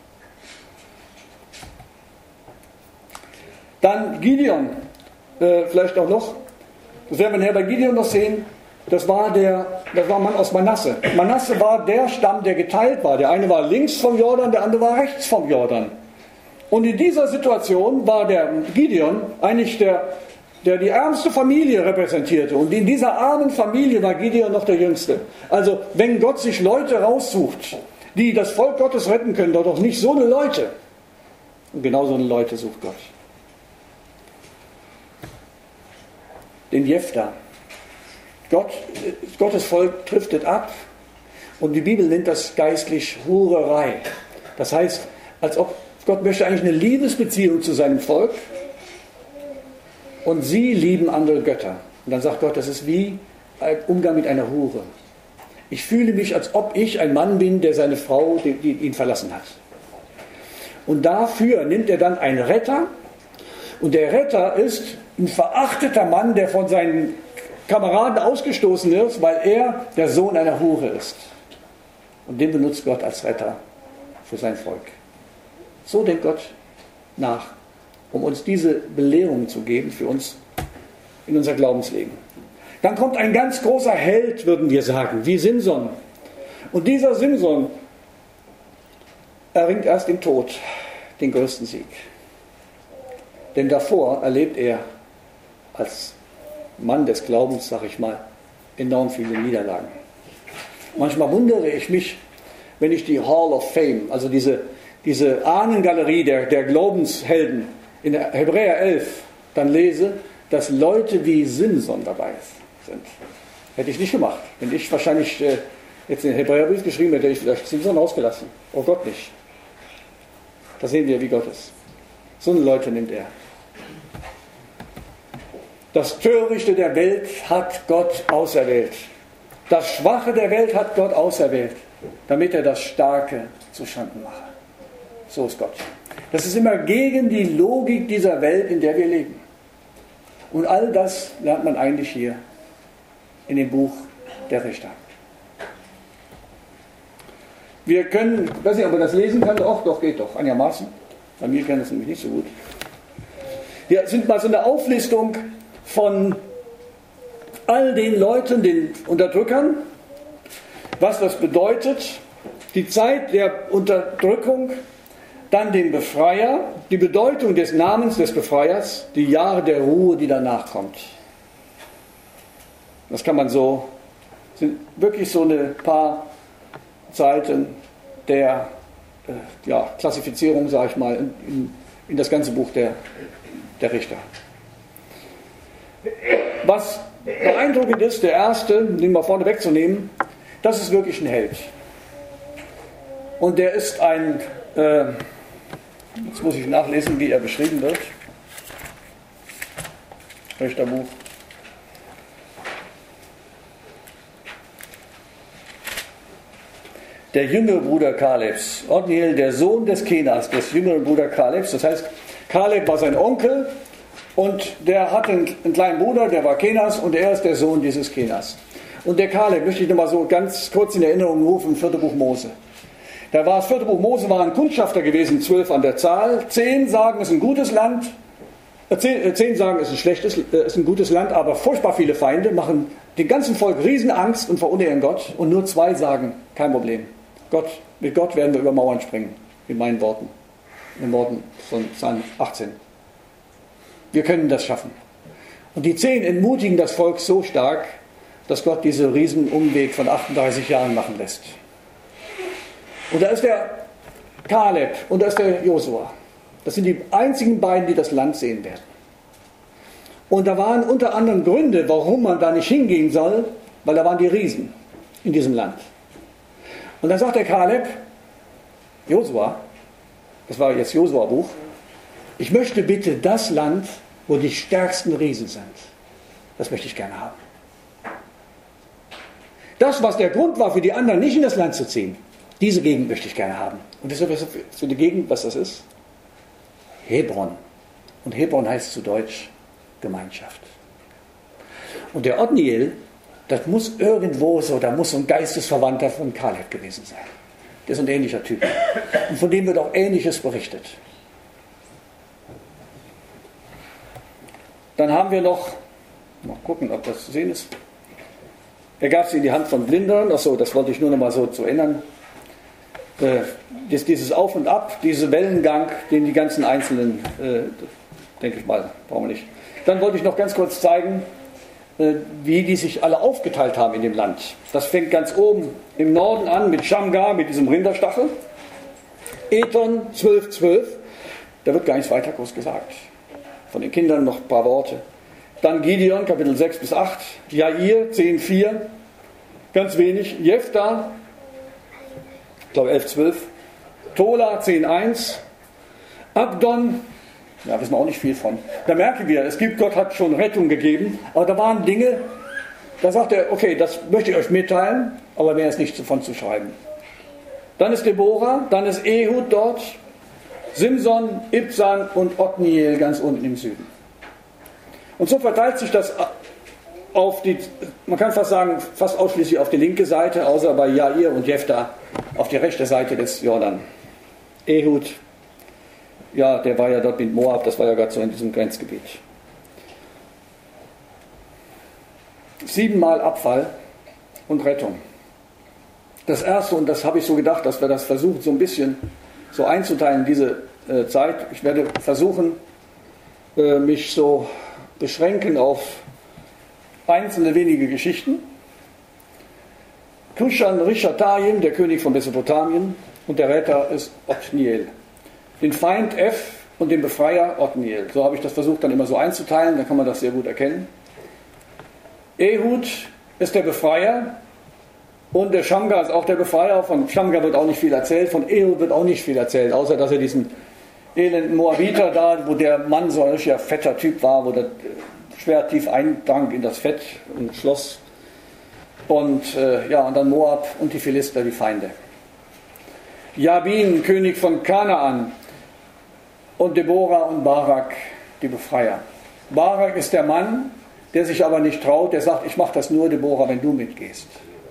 Dann Gideon, äh, vielleicht auch noch, das werden wir nachher bei Gideon noch sehen, das war, der, das war ein Mann aus Manasse. Manasse war der Stamm, der geteilt war. Der eine war links vom Jordan, der andere war rechts vom Jordan. Und in dieser Situation war der Gideon eigentlich der, der die ärmste Familie repräsentierte. Und in dieser armen Familie war Gideon noch der Jüngste. Also wenn Gott sich Leute raussucht, die das Volk Gottes retten können, doch nicht so eine Leute. Und genau so eine Leute sucht Gott. Den Jephtha. Gott, Gottes Volk driftet ab und die Bibel nennt das geistlich Hurerei. Das heißt, als ob Gott möchte eigentlich eine Liebesbeziehung zu seinem Volk und sie lieben andere Götter. Und dann sagt Gott, das ist wie ein Umgang mit einer Hure. Ich fühle mich, als ob ich ein Mann bin, der seine Frau, die, die ihn verlassen hat. Und dafür nimmt er dann einen Retter und der Retter ist ein verachteter Mann, der von seinen Kameraden ausgestoßen wird, weil er der Sohn einer Hure ist. Und den benutzt Gott als Retter für sein Volk. So denkt Gott nach, um uns diese Belehrung zu geben für uns in unser Glaubensleben. Dann kommt ein ganz großer Held, würden wir sagen, wie Simson. Und dieser Simson erringt erst im Tod den größten Sieg. Denn davor erlebt er als Mann des Glaubens, sag ich mal, enorm viele Niederlagen. Manchmal wundere ich mich, wenn ich die Hall of Fame, also diese, diese Ahnengalerie der, der Glaubenshelden in Hebräer elf dann lese, dass Leute wie Simson dabei sind. Hätte ich nicht gemacht. Wenn ich wahrscheinlich äh, jetzt den Hebräerbrief geschrieben hätte, hätte ich vielleicht Simson ausgelassen. Oh Gott nicht. Da sehen wir, wie Gott ist. So eine Leute nimmt er. Das Törichte der Welt hat Gott auserwählt. Das Schwache der Welt hat Gott auserwählt, damit er das Starke zu Schanden mache. So ist Gott. Das ist immer gegen die Logik dieser Welt, in der wir leben. Und all das lernt man eigentlich hier in dem Buch der Richter. Wir können, ich weiß nicht, ob man das lesen kann, doch, doch, geht doch, einigermaßen. Bei mir kann das nämlich nicht so gut. Hier sind mal so eine Auflistung von all den Leuten, den Unterdrückern, was das bedeutet, die Zeit der Unterdrückung, dann den Befreier, die Bedeutung des Namens des Befreiers, die Jahre der Ruhe, die danach kommt. Das kann man so, sind wirklich so eine paar Seiten der äh, ja, Klassifizierung, sage ich mal, in, in, in das ganze Buch der, der Richter. Was beeindruckend ist, der erste, den mal vorne wegzunehmen, das ist wirklich ein Held. Und der ist ein, äh, jetzt muss ich nachlesen, wie er beschrieben wird. Richterbuch. Der jüngere Bruder Kalebs, Otniel, der Sohn des Kenas, des jüngeren Bruder Kalebs. Das heißt, Kaleb war sein Onkel und der hatte einen, einen kleinen Bruder, der war Kenas und er ist der Sohn dieses Kenas. Und der Kaleb möchte ich nochmal so ganz kurz in Erinnerung rufen, im vierten Buch Mose. Da war das vierte Buch Mose, waren Kundschafter gewesen, zwölf an der Zahl. Zehn sagen, es ist ein gutes Land. Zehn, zehn sagen, es ist ein schlechtes, es ist ein gutes Land, aber furchtbar viele Feinde, machen dem ganzen Volk Riesenangst und verunehren Gott. Und nur zwei sagen, kein Problem. Gott, mit Gott werden wir über Mauern springen, in meinen Worten, in den Worten von Psalm achtzehn. Wir können das schaffen. Und die zehn entmutigen das Volk so stark, dass Gott diesen Riesenumweg von achtunddreißig Jahren machen lässt. Und da ist der Kaleb und da ist der Josua. Das sind die einzigen beiden, die das Land sehen werden. Und da waren unter anderem Gründe, warum man da nicht hingehen soll, weil da waren die Riesen in diesem Land. Und dann sagt der Kaleb, Josua, das war jetzt Josua-Buch, ich möchte bitte das Land, wo die stärksten Riesen sind. Das möchte ich gerne haben. Das, was der Grund war für die anderen, nicht in das Land zu ziehen, diese Gegend möchte ich gerne haben. Und das ist für die Gegend, was das ist? Hebron. Und Hebron heißt zu Deutsch Gemeinschaft. Und der Otniel, das muss irgendwo so, da muss so ein Geistesverwandter von Kaleb gewesen sein. Der ist ein ähnlicher Typ. Und von dem wird auch Ähnliches berichtet. Dann haben wir noch, mal gucken, ob das zu sehen ist. Er gab sie in die Hand von Blindern. Achso, das wollte ich nur noch mal so zu erinnern. Äh, dieses Auf und Ab, dieser Wellengang, den die ganzen Einzelnen, äh, denke ich mal, brauchen wir nicht. Dann wollte ich noch ganz kurz zeigen, äh, wie die sich alle aufgeteilt haben in dem Land. Das fängt ganz oben im Norden an mit Shamgar, mit diesem Rinderstachel. Ethon zwölf zwölf, da wird gar nichts weiter groß gesagt. Von den Kindern noch ein paar Worte. Dann Gideon, Kapitel sechs bis acht. Jair, zehn vier. Ganz wenig. Jephthah, ich glaube elf zwölf. Tola, zehn eins. Abdon, ja, wissen wir auch nicht viel von. Da merken wir, es gibt, Gott hat schon Rettung gegeben, aber da waren Dinge, da sagt er, okay, das möchte ich euch mitteilen, aber mehr ist nicht davon zu schreiben. Dann ist Deborah, dann ist Ehud dort, Simson, Ibzan und Otniel ganz unten im Süden. Und so verteilt sich das auf die, man kann fast sagen, fast ausschließlich auf die linke Seite, außer bei Jair und Jephthah auf die rechte Seite des Jordan. Ehud, ja, der war ja dort mit Moab, das war ja gerade so in diesem Grenzgebiet. Siebenmal Abfall und Rettung. Das erste, und das habe ich so gedacht, dass wir das versuchen, so ein bisschen so einzuteilen, diese äh, Zeit. Ich werde versuchen, äh, mich so beschränken auf einzelne wenige Geschichten. Kushan-Rishatayim, der König von Mesopotamien, und der Retter ist Othniel. Den Feind F und den Befreier Othniel. So habe ich das versucht dann immer so einzuteilen, dann kann man das sehr gut erkennen. Ehud ist der Befreier und der Shamgar ist auch der Befreier. Von Shamgar wird auch nicht viel erzählt, von Ehud wird auch nicht viel erzählt, außer dass er diesen elenden Moabiter da, wo der Mann so ein richtiger fetter Typ war, wo der Schwert tief eindrang in das Fett und Schloss. Und äh, ja, und dann Moab und die Philister, die Feinde. Jabin, König von Kanaan, und Deborah und Barak, die Befreier. Barak ist der Mann, der sich aber nicht traut, der sagt, ich mache das nur, Deborah, wenn du mitgehst.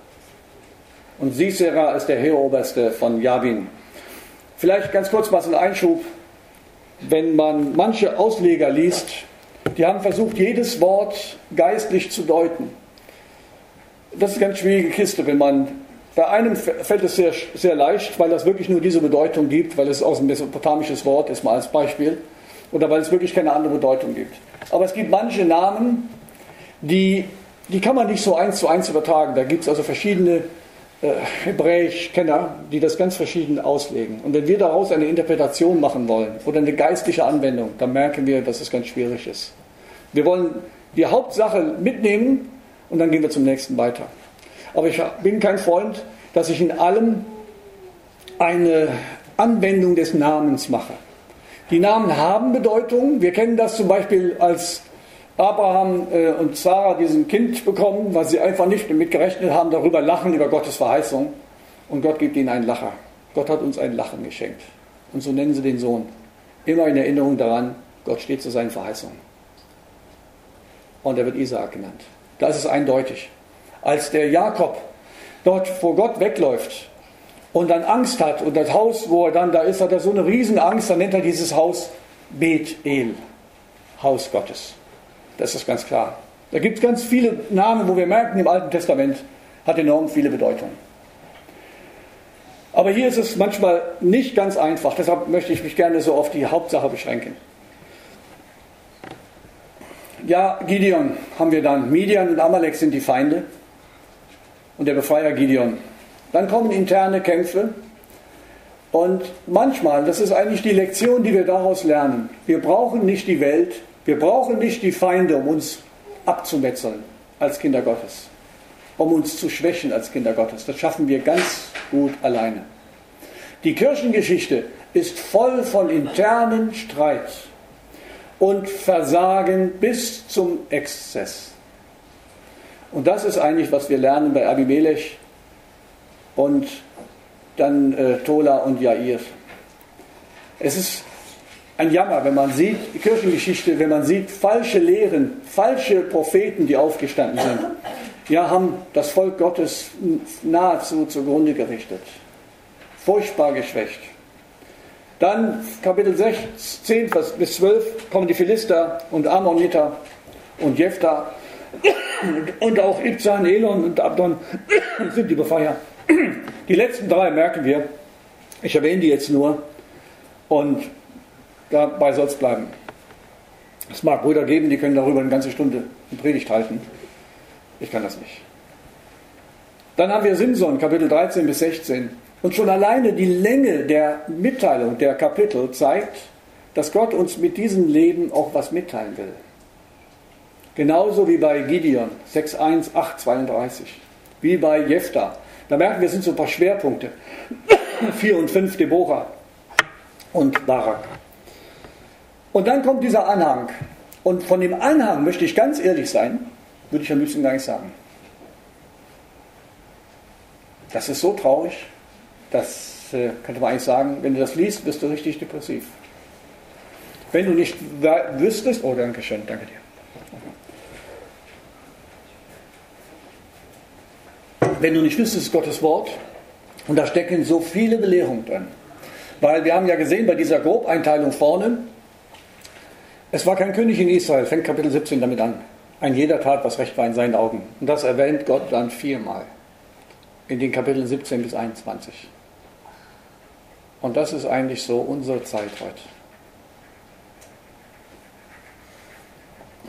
Und Sisera ist der Heeroberste von Jabin. Vielleicht ganz kurz mal so ein Einschub. Wenn man manche Ausleger liest, die haben versucht, jedes Wort geistlich zu deuten. Das ist eine ganz schwierige Kiste, wenn man, bei einem fällt es sehr, sehr leicht, weil das wirklich nur diese Bedeutung gibt, weil es aus dem mesopotamisches Wort ist, mal als Beispiel, oder weil es wirklich keine andere Bedeutung gibt. Aber es gibt manche Namen, die, die kann man nicht so eins zu eins übertragen. Da gibt es also verschiedene äh, Hebräisch-Kenner, die das ganz verschieden auslegen. Und wenn wir daraus eine Interpretation machen wollen oder eine geistliche Anwendung, dann merken wir, dass es ganz schwierig ist. Wir wollen die Hauptsache mitnehmen und dann gehen wir zum nächsten weiter. Aber ich bin kein Freund, dass ich in allem eine Anwendung des Namens mache. Die Namen haben Bedeutung. Wir kennen das zum Beispiel, als Abraham und Sarah diesen Kind bekommen, weil sie einfach nicht damit gerechnet haben, darüber lachen, über Gottes Verheißung. Und Gott gibt ihnen einen Lacher. Gott hat uns ein Lachen geschenkt. Und so nennen sie den Sohn. Immer in Erinnerung daran, Gott steht zu seinen Verheißungen. Und er wird Isaak genannt. Da ist es eindeutig. Als der Jakob dort vor Gott wegläuft und dann Angst hat und das Haus, wo er dann da ist, hat er so eine riesen Angst, dann nennt er dieses Haus Bethel, Haus Gottes. Das ist ganz klar. Da gibt es ganz viele Namen, wo wir merken, im Alten Testament hat enorm viele Bedeutungen. Aber hier ist es manchmal nicht ganz einfach, deshalb möchte ich mich gerne so auf die Hauptsache beschränken. Ja, Gideon haben wir dann. Midian und Amalek sind die Feinde und der Befreier Gideon. Dann kommen interne Kämpfe und manchmal, das ist eigentlich die Lektion, die wir daraus lernen, wir brauchen nicht die Welt, wir brauchen nicht die Feinde, um uns abzumetzeln als Kinder Gottes, um uns zu schwächen als Kinder Gottes. Das schaffen wir ganz gut alleine. Die Kirchengeschichte ist voll von internen Streit und Versagen bis zum Exzess. Und das ist eigentlich, was wir lernen bei Abimelech und dann äh, Tola und Jair. Es ist ein Jammer, wenn man sieht, die Kirchengeschichte, wenn man sieht, falsche Lehren, falsche Propheten, die aufgestanden sind, ja, haben das Volk Gottes nahezu zugrunde gerichtet. Furchtbar geschwächt. Dann Kapitel zehn bis zwölf kommen die Philister und Ammoniter und Jephthah und auch Ibzan, Elon und Abdon sind die Befreier. Die letzten drei merken wir, ich erwähne die jetzt nur und dabei soll es bleiben. Es mag Brüder geben, die können darüber eine ganze Stunde eine Predigt halten. Ich kann das nicht. Dann haben wir Simson, Kapitel dreizehn bis sechzehn. Und schon alleine die Länge der Mitteilung der Kapitel zeigt, dass Gott uns mit diesem Leben auch was mitteilen will. Genauso wie bei Gideon, sechs eins, acht zweiunddreißig. Wie bei Jephthah. Da merken wir, es sind so ein paar Schwerpunkte. vier und fünf, Deborah und Barak. Und dann kommt dieser Anhang. Und von dem Anhang möchte ich ganz ehrlich sein, würde ich am liebsten gar nicht sagen. Das ist so traurig, das äh, könnte man eigentlich sagen, wenn du das liest, bist du richtig depressiv. Wenn du nicht wüsstest, oh danke schön, danke dir. Wenn du nicht wüsstest, ist Gottes Wort und da stecken so viele Belehrungen drin. Weil wir haben ja gesehen bei dieser Grobeinteilung vorne, es war kein König in Israel, fängt Kapitel siebzehn damit an. Ein jeder tat, was recht war in seinen Augen. Und das erwähnt Gott dann viermal. In den Kapiteln siebzehn bis einundzwanzig. Und das ist eigentlich so unsere Zeit heute.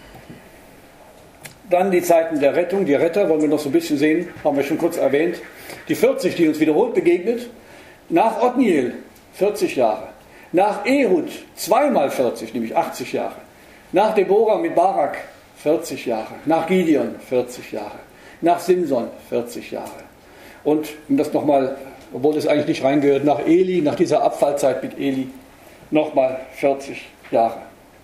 Dann die Zeiten der Rettung. Die Retter wollen wir noch so ein bisschen sehen, haben wir schon kurz erwähnt. Die vierzig, die uns wiederholt begegnet, nach Othniel vierzig Jahre. Nach Ehud zweimal vierzig, nämlich achtzig Jahre. Nach Deborah mit Barak vierzig Jahre. Nach Gideon vierzig Jahre. Nach Simson vierzig Jahre. Und um das nochmal, obwohl das eigentlich nicht reingehört, nach Eli, nach dieser Abfallzeit mit Eli, nochmal vierzig Jahre.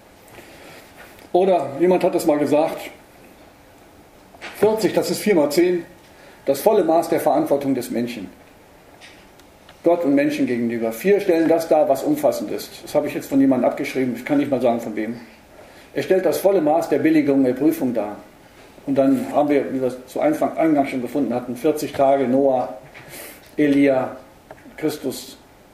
Oder jemand hat das mal gesagt, vierzig, das ist vier mal zehn, das volle Maß der Verantwortung des Menschen. Gott und Menschen gegenüber. Vier stellen das dar, was umfassend ist. Das habe ich jetzt von jemandem abgeschrieben, ich kann nicht mal sagen von wem. Er stellt das volle Maß der Billigung, der Prüfung dar. Und dann haben wir, wie wir es zu Anfang, Eingang schon gefunden hatten, vierzig Tage Noah, Elia, Christus,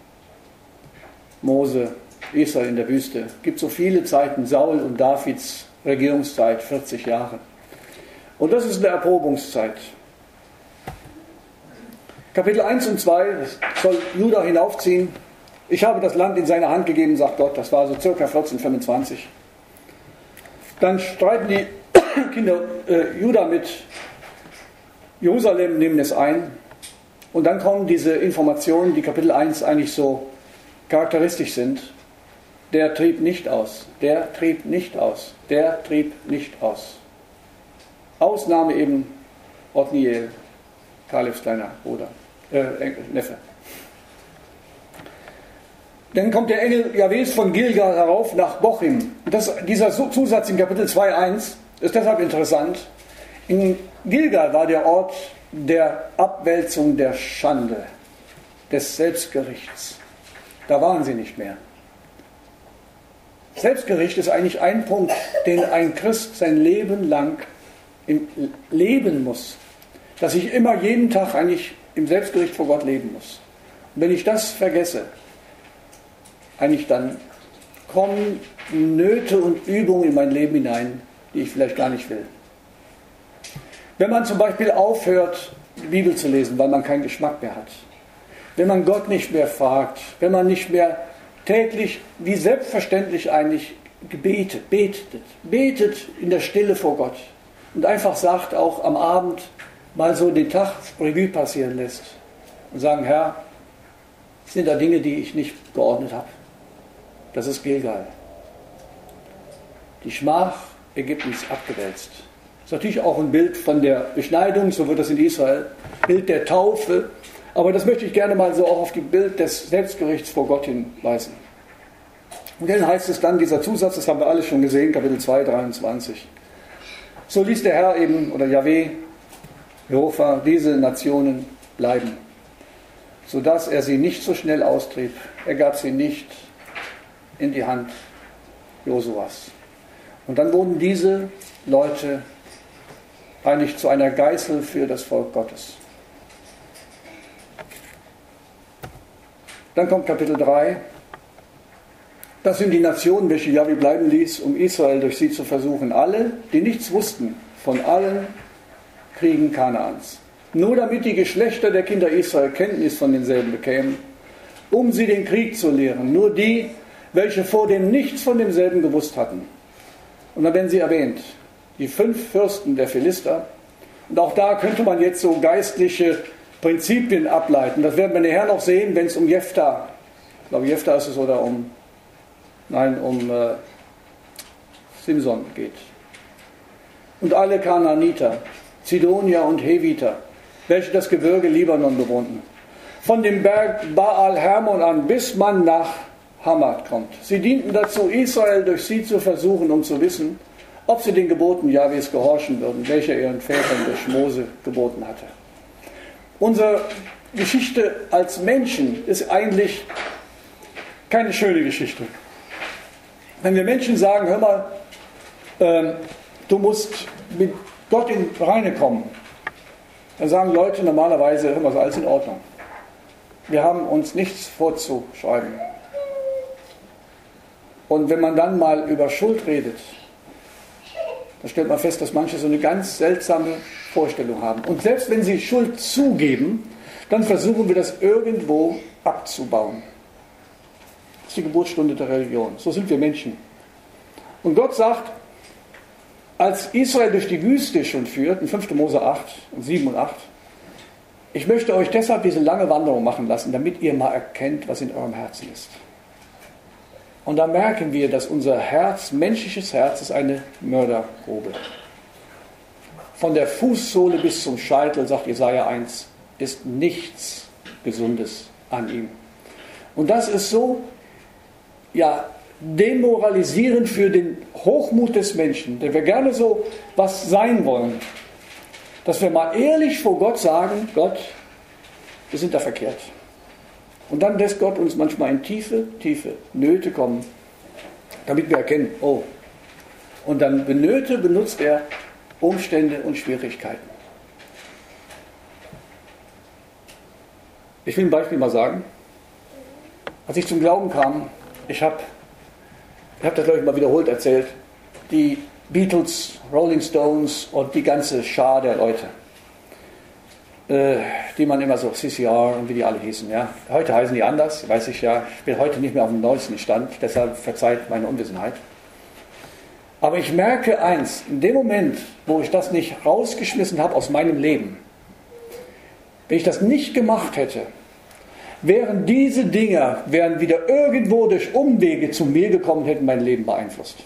Mose, Israel in der Wüste. Es gibt so viele Zeiten, Saul und Davids Regierungszeit, vierzig Jahre. Und das ist eine Erprobungszeit. Kapitel eins und zwei soll Juda hinaufziehen. Ich habe das Land in seine Hand gegeben, sagt Gott. Das war so circa vierzehnhundertfünfundzwanzig. Dann streiten die Kinder äh, Juda mit Jerusalem, nehmen es ein. Und dann kommen diese Informationen, die Kapitel eins eigentlich so charakteristisch sind. Der trieb nicht aus, der trieb nicht aus, der trieb nicht aus. Ausnahme eben Othniel, Kalebs kleiner Bruder, äh, Neffe. Dann kommt der Engel Jahwes von Gilgal herauf nach Bochim. Das, dieser Zusatz in Kapitel zwei Punkt eins ist deshalb interessant. In Gilgal war der Ort der Abwälzung der Schande, des Selbstgerichts. Da waren sie nicht mehr. Selbstgericht ist eigentlich ein Punkt, den ein Christ sein Leben lang im leben muss. Dass ich immer jeden Tag eigentlich im Selbstgericht vor Gott leben muss. Und wenn ich das vergesse, eigentlich dann kommen Nöte und Übungen in mein Leben hinein, die ich vielleicht gar nicht will. Wenn man zum Beispiel aufhört, die Bibel zu lesen, weil man keinen Geschmack mehr hat. Wenn man Gott nicht mehr fragt, wenn man nicht mehr täglich, wie selbstverständlich eigentlich gebetet, betet, betet in der Stille vor Gott und einfach sagt auch am Abend mal so den Tag Revue passieren lässt und sagen, Herr, sind da Dinge, die ich nicht geordnet habe. Das ist Gilgal. Die Schmach Ägyptens abgewälzt. Das ist natürlich auch ein Bild von der Beschneidung, so wird das in Israel, Bild der Taufe. Aber das möchte ich gerne mal so auch auf die Bild des Selbstgerichts vor Gott hinweisen. Und dann heißt es dann, dieser Zusatz, das haben wir alles schon gesehen, Kapitel zwei, dreiundzwanzig. So ließ der Herr eben, oder Jahwe, Jehova, diese Nationen bleiben, sodass er sie nicht so schnell austrieb. Er gab sie nicht in die Hand Josuas. Und dann wurden diese Leute eigentlich zu einer Geißel für das Volk Gottes. Dann kommt Kapitel drei. Das sind die Nationen, welche Jahwe bleiben ließ, um Israel durch sie zu versuchen. Alle, die nichts wussten von allen Kriegen Kanaans. Nur damit die Geschlechter der Kinder Israel Kenntnis von denselben bekämen, um sie den Krieg zu lehren. Nur die, welche vor dem nichts von demselben gewusst hatten. Und dann werden sie erwähnt. Die fünf Fürsten der Philister. Und auch da könnte man jetzt so geistliche Prinzipien ableiten. Das werden wir nachher noch sehen, wenn es um Jephtha, ich glaube Jephtha ist es, oder um, nein, um äh, Simson geht. Und alle Kanaaniter, Zidonier und Heviter, welche das Gebirge Libanon bewohnten. Von dem Berg Baal Hermon an, bis man nach Hamad kommt. Sie dienten dazu, Israel durch sie zu versuchen, um zu wissen, ob sie den Geboten Jahwes gehorchen würden, welche ihren Vätern durch Mose geboten hatte. Unsere Geschichte als Menschen ist eigentlich keine schöne Geschichte. Wenn wir Menschen sagen, hör mal, äh, du musst mit Gott in Reine kommen, dann sagen Leute normalerweise, hör mal, ist alles in Ordnung. Wir haben uns nichts vorzuschreiben. Und wenn man dann mal über Schuld redet, dann stellt man fest, dass manche so eine ganz seltsame Vorstellung haben. Und selbst wenn sie Schuld zugeben, dann versuchen wir das irgendwo abzubauen. Das ist die Geburtsstunde der Religion. So sind wir Menschen. Und Gott sagt, als Israel durch die Wüste schon führt, in fünfter Mose acht und sieben und acht, Ich möchte euch deshalb diese lange Wanderung machen lassen, damit ihr mal erkennt, was in eurem Herzen ist. Und da merken wir, dass unser Herz, menschliches Herz, ist eine Mördergrube. Von der Fußsohle bis zum Scheitel, sagt Jesaja eins, ist nichts Gesundes an ihm. Und das ist so, ja, demoralisierend für den Hochmut des Menschen, der wir gerne so was sein wollen, dass wir mal ehrlich vor Gott sagen, Gott, wir sind da verkehrt. Und dann lässt Gott uns manchmal in tiefe, tiefe Nöte kommen, damit wir erkennen, oh, und dann in Nöte benutzt er Umstände und Schwierigkeiten. Ich will ein Beispiel mal sagen. Als ich zum Glauben kam, ich habe ich hab das, glaube ich, mal wiederholt erzählt, die Beatles, Rolling Stones und die ganze Schar der Leute, äh, die man immer so, C C R und wie die alle hießen. Ja. Heute heißen die anders, weiß ich ja. Ich bin heute nicht mehr auf dem neuesten Stand, deshalb verzeiht meine Unwissenheit. Aber ich merke eins, in dem Moment, wo ich das nicht rausgeschmissen habe aus meinem Leben, wenn ich das nicht gemacht hätte, wären diese Dinger, wären wieder irgendwo durch Umwege zu mir gekommen und hätten mein Leben beeinflusst.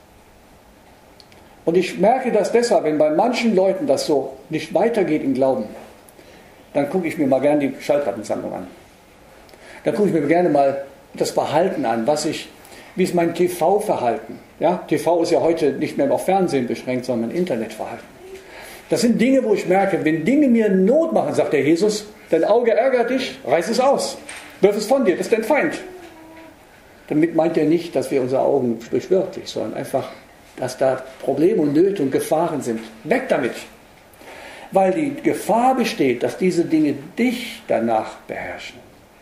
Und ich merke das deshalb, wenn bei manchen Leuten das so nicht weitergeht im Glauben, dann gucke ich mir mal gerne die Schallplattensammlung an. Dann gucke ich mir gerne mal das Verhalten an, was ich, wie ist mein T V-Verhalten. Ja? T V ist ja heute nicht mehr auf Fernsehen beschränkt, sondern Internetverhalten. Das sind Dinge, wo ich merke, wenn Dinge mir Not machen, sagt der Jesus, dein Auge ärgert dich, reiß es aus, wirf es von dir, das ist dein Feind. Damit meint er nicht, dass wir unsere Augen beschwörtlich, sondern einfach, dass da Probleme und Nöte und Gefahren sind. Weg damit! Weil die Gefahr besteht, dass diese Dinge dich danach beherrschen.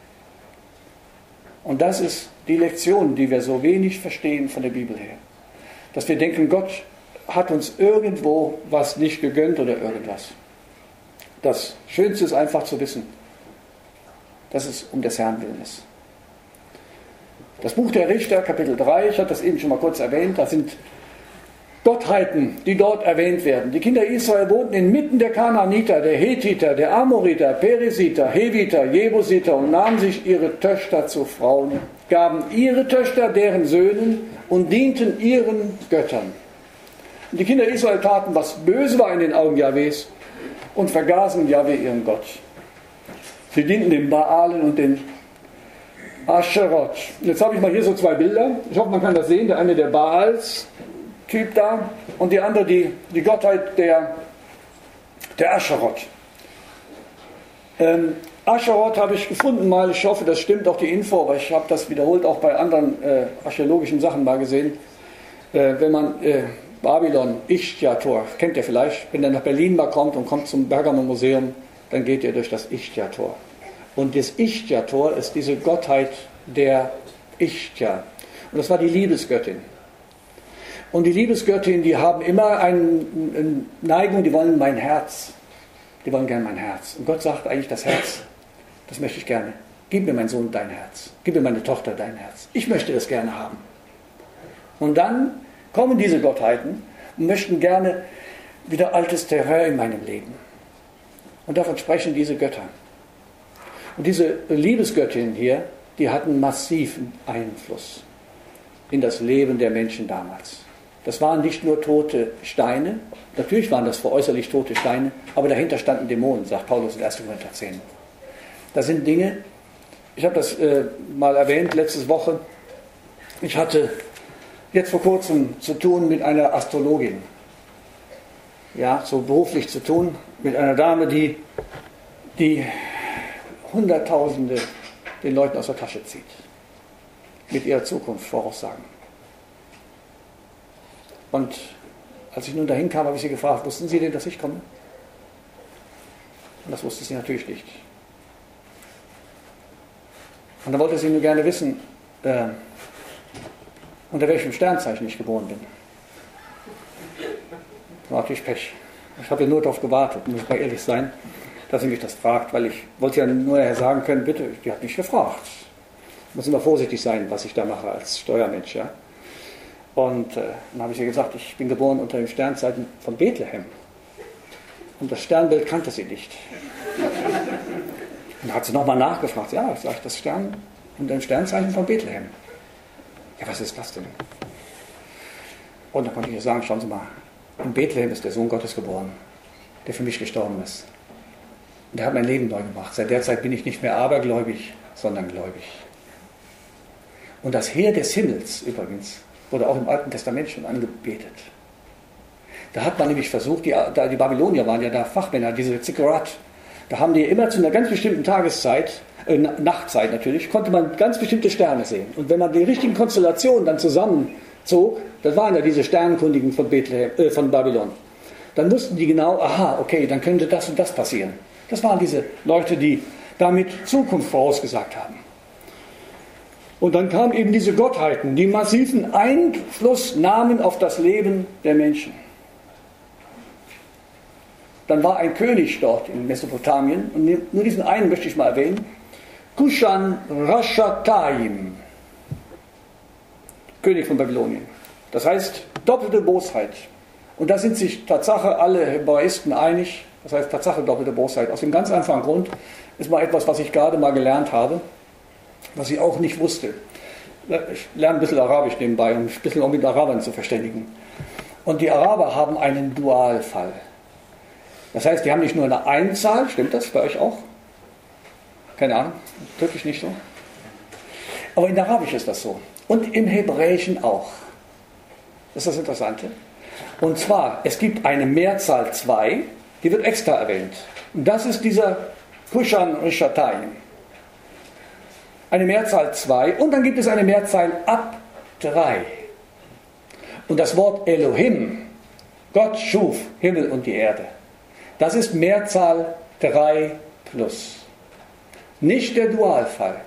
Und das ist die Lektion, die wir so wenig verstehen von der Bibel her. Dass wir denken, Gott hat uns irgendwo was nicht gegönnt oder irgendwas. Das Schönste ist einfach zu wissen, dass es um des Herrn willen ist. Das Buch der Richter, Kapitel drei, ich habe das eben schon mal kurz erwähnt, da sind Gottheiten, die dort erwähnt werden. Die Kinder Israel wohnten inmitten der Kanaaniter, der Hethiter, der Amoriter, Peresiter, Heviter, Jebusiter und nahmen sich ihre Töchter zu Frauen, gaben ihre Töchter deren Söhnen und dienten ihren Göttern. Und die Kinder Israel taten, was böse war in den Augen Jahwes und vergaßen Jahwe ihren Gott. Sie dienten den Baalen und den Ascherot. Jetzt habe ich mal hier so zwei Bilder. Ich hoffe, man kann das sehen. Der eine der Baals, Typ da, und die andere die, die Gottheit der, der Ascherot. Ähm, Ascherot habe ich gefunden mal, ich hoffe, das stimmt auch die Info, aber ich habe das wiederholt auch bei anderen äh, archäologischen Sachen mal gesehen. Äh, wenn man äh, Babylon, Ischtia-Tor, kennt ihr vielleicht, wenn ihr nach Berlin mal kommt und kommt zum Pergamon-Museum, dann geht ihr durch das Ischtia-Tor. Und das Ischtia-Tor ist diese Gottheit der Ischtia. Und das war die Liebesgöttin. Und die Liebesgöttin, die haben immer eine, eine Neigung, die wollen mein Herz. Die wollen gerne mein Herz. Und Gott sagt eigentlich, das Herz, das möchte ich gerne. Gib mir, mein Sohn, dein Herz. Gib mir, meine Tochter, dein Herz. Ich möchte das gerne haben. Und dann kommen diese Gottheiten und möchten gerne wieder altes Terrain in meinem Leben. Und davon sprechen diese Götter. Und diese Liebesgöttinnen hier, die hatten massiven Einfluss in das Leben der Menschen damals. Das waren nicht nur tote Steine, natürlich waren das veräußerlich tote Steine, aber dahinter standen Dämonen, sagt Paulus in ersten Korinther zehn. Das sind Dinge, ich habe das äh, mal erwähnt letzte Woche, ich hatte jetzt vor kurzem zu tun mit einer Astrologin, ja, so beruflich zu tun, mit einer Dame, die, die Hunderttausende den Leuten aus der Tasche zieht, mit ihrer Zukunft voraussagen. Und als ich nun dahin kam, habe ich sie gefragt, wussten Sie denn, dass ich komme? Und das wusste sie natürlich nicht. Und dann wollte sie nur gerne wissen, äh, unter welchem Sternzeichen ich geboren bin. Das war natürlich Pech. Ich habe ja nur darauf gewartet, muss ich mal ehrlich sein, dass sie mich das fragt, weil ich wollte ja nur sagen können, bitte, die hat mich gefragt. Ich muss immer vorsichtig sein, was ich da mache als Steuermensch. Ja? Und äh, dann habe ich ihr gesagt, ich bin geboren unter dem Sternzeichen von Bethlehem. Und das Sternbild kannte sie nicht. Und da hat sie nochmal nachgefragt. Ja, sag ich, das Stern und ein Sternzeichen von Bethlehem. Ja, was ist das denn? Und dann konnte ich ihr sagen, schauen Sie mal, in Bethlehem ist der Sohn Gottes geboren, der für mich gestorben ist. Und der hat mein Leben neu gemacht. Seit der Zeit bin ich nicht mehr abergläubig, sondern gläubig. Und das Heer des Himmels übrigens wurde auch im Alten Testament schon angebetet. Da hat man nämlich versucht, die, da die Babylonier waren ja da Fachmänner, diese Zikkurat, da haben die immer zu einer ganz bestimmten Tageszeit, äh, Nachtzeit natürlich, konnte man ganz bestimmte Sterne sehen. Und wenn man die richtigen Konstellationen dann zusammenzog, das waren ja diese Sternkundigen von, Bethlehem, äh, von Babylon, dann wussten die genau, aha, okay, dann könnte das und das passieren. Das waren diese Leute, die damit Zukunft vorausgesagt haben. Und dann kamen eben diese Gottheiten, die massiven Einfluss nahmen auf das Leben der Menschen. Dann war ein König dort in Mesopotamien, und nur diesen einen möchte ich mal erwähnen, Kushan Rashatayim, König von Babylonien. Das heißt doppelte Bosheit. Und da sind sich Tatsache alle Hebräisten einig, das heißt Tatsache doppelte Bosheit. Aus dem ganz einfachen Grund ist mal etwas, was ich gerade mal gelernt habe, was ich auch nicht wusste. Ich lerne ein bisschen Arabisch nebenbei, um mich ein bisschen auch mit Arabern zu verständigen. Und die Araber haben einen Dualfall. Das heißt, die haben nicht nur eine Einzahl, stimmt das bei euch auch? Keine Ahnung, türkisch nicht so. Aber in Arabisch ist das so. Und im Hebräischen auch. Das ist das Interessante. Und zwar, es gibt eine Mehrzahl zwei, die wird extra erwähnt. Und das ist dieser Kushan Rishatayim. Eine Mehrzahl zwei und dann gibt es eine Mehrzahl ab drei. Und das Wort Elohim, Gott schuf Himmel und die Erde. Das ist Mehrzahl drei plus. Nicht der Dualfall.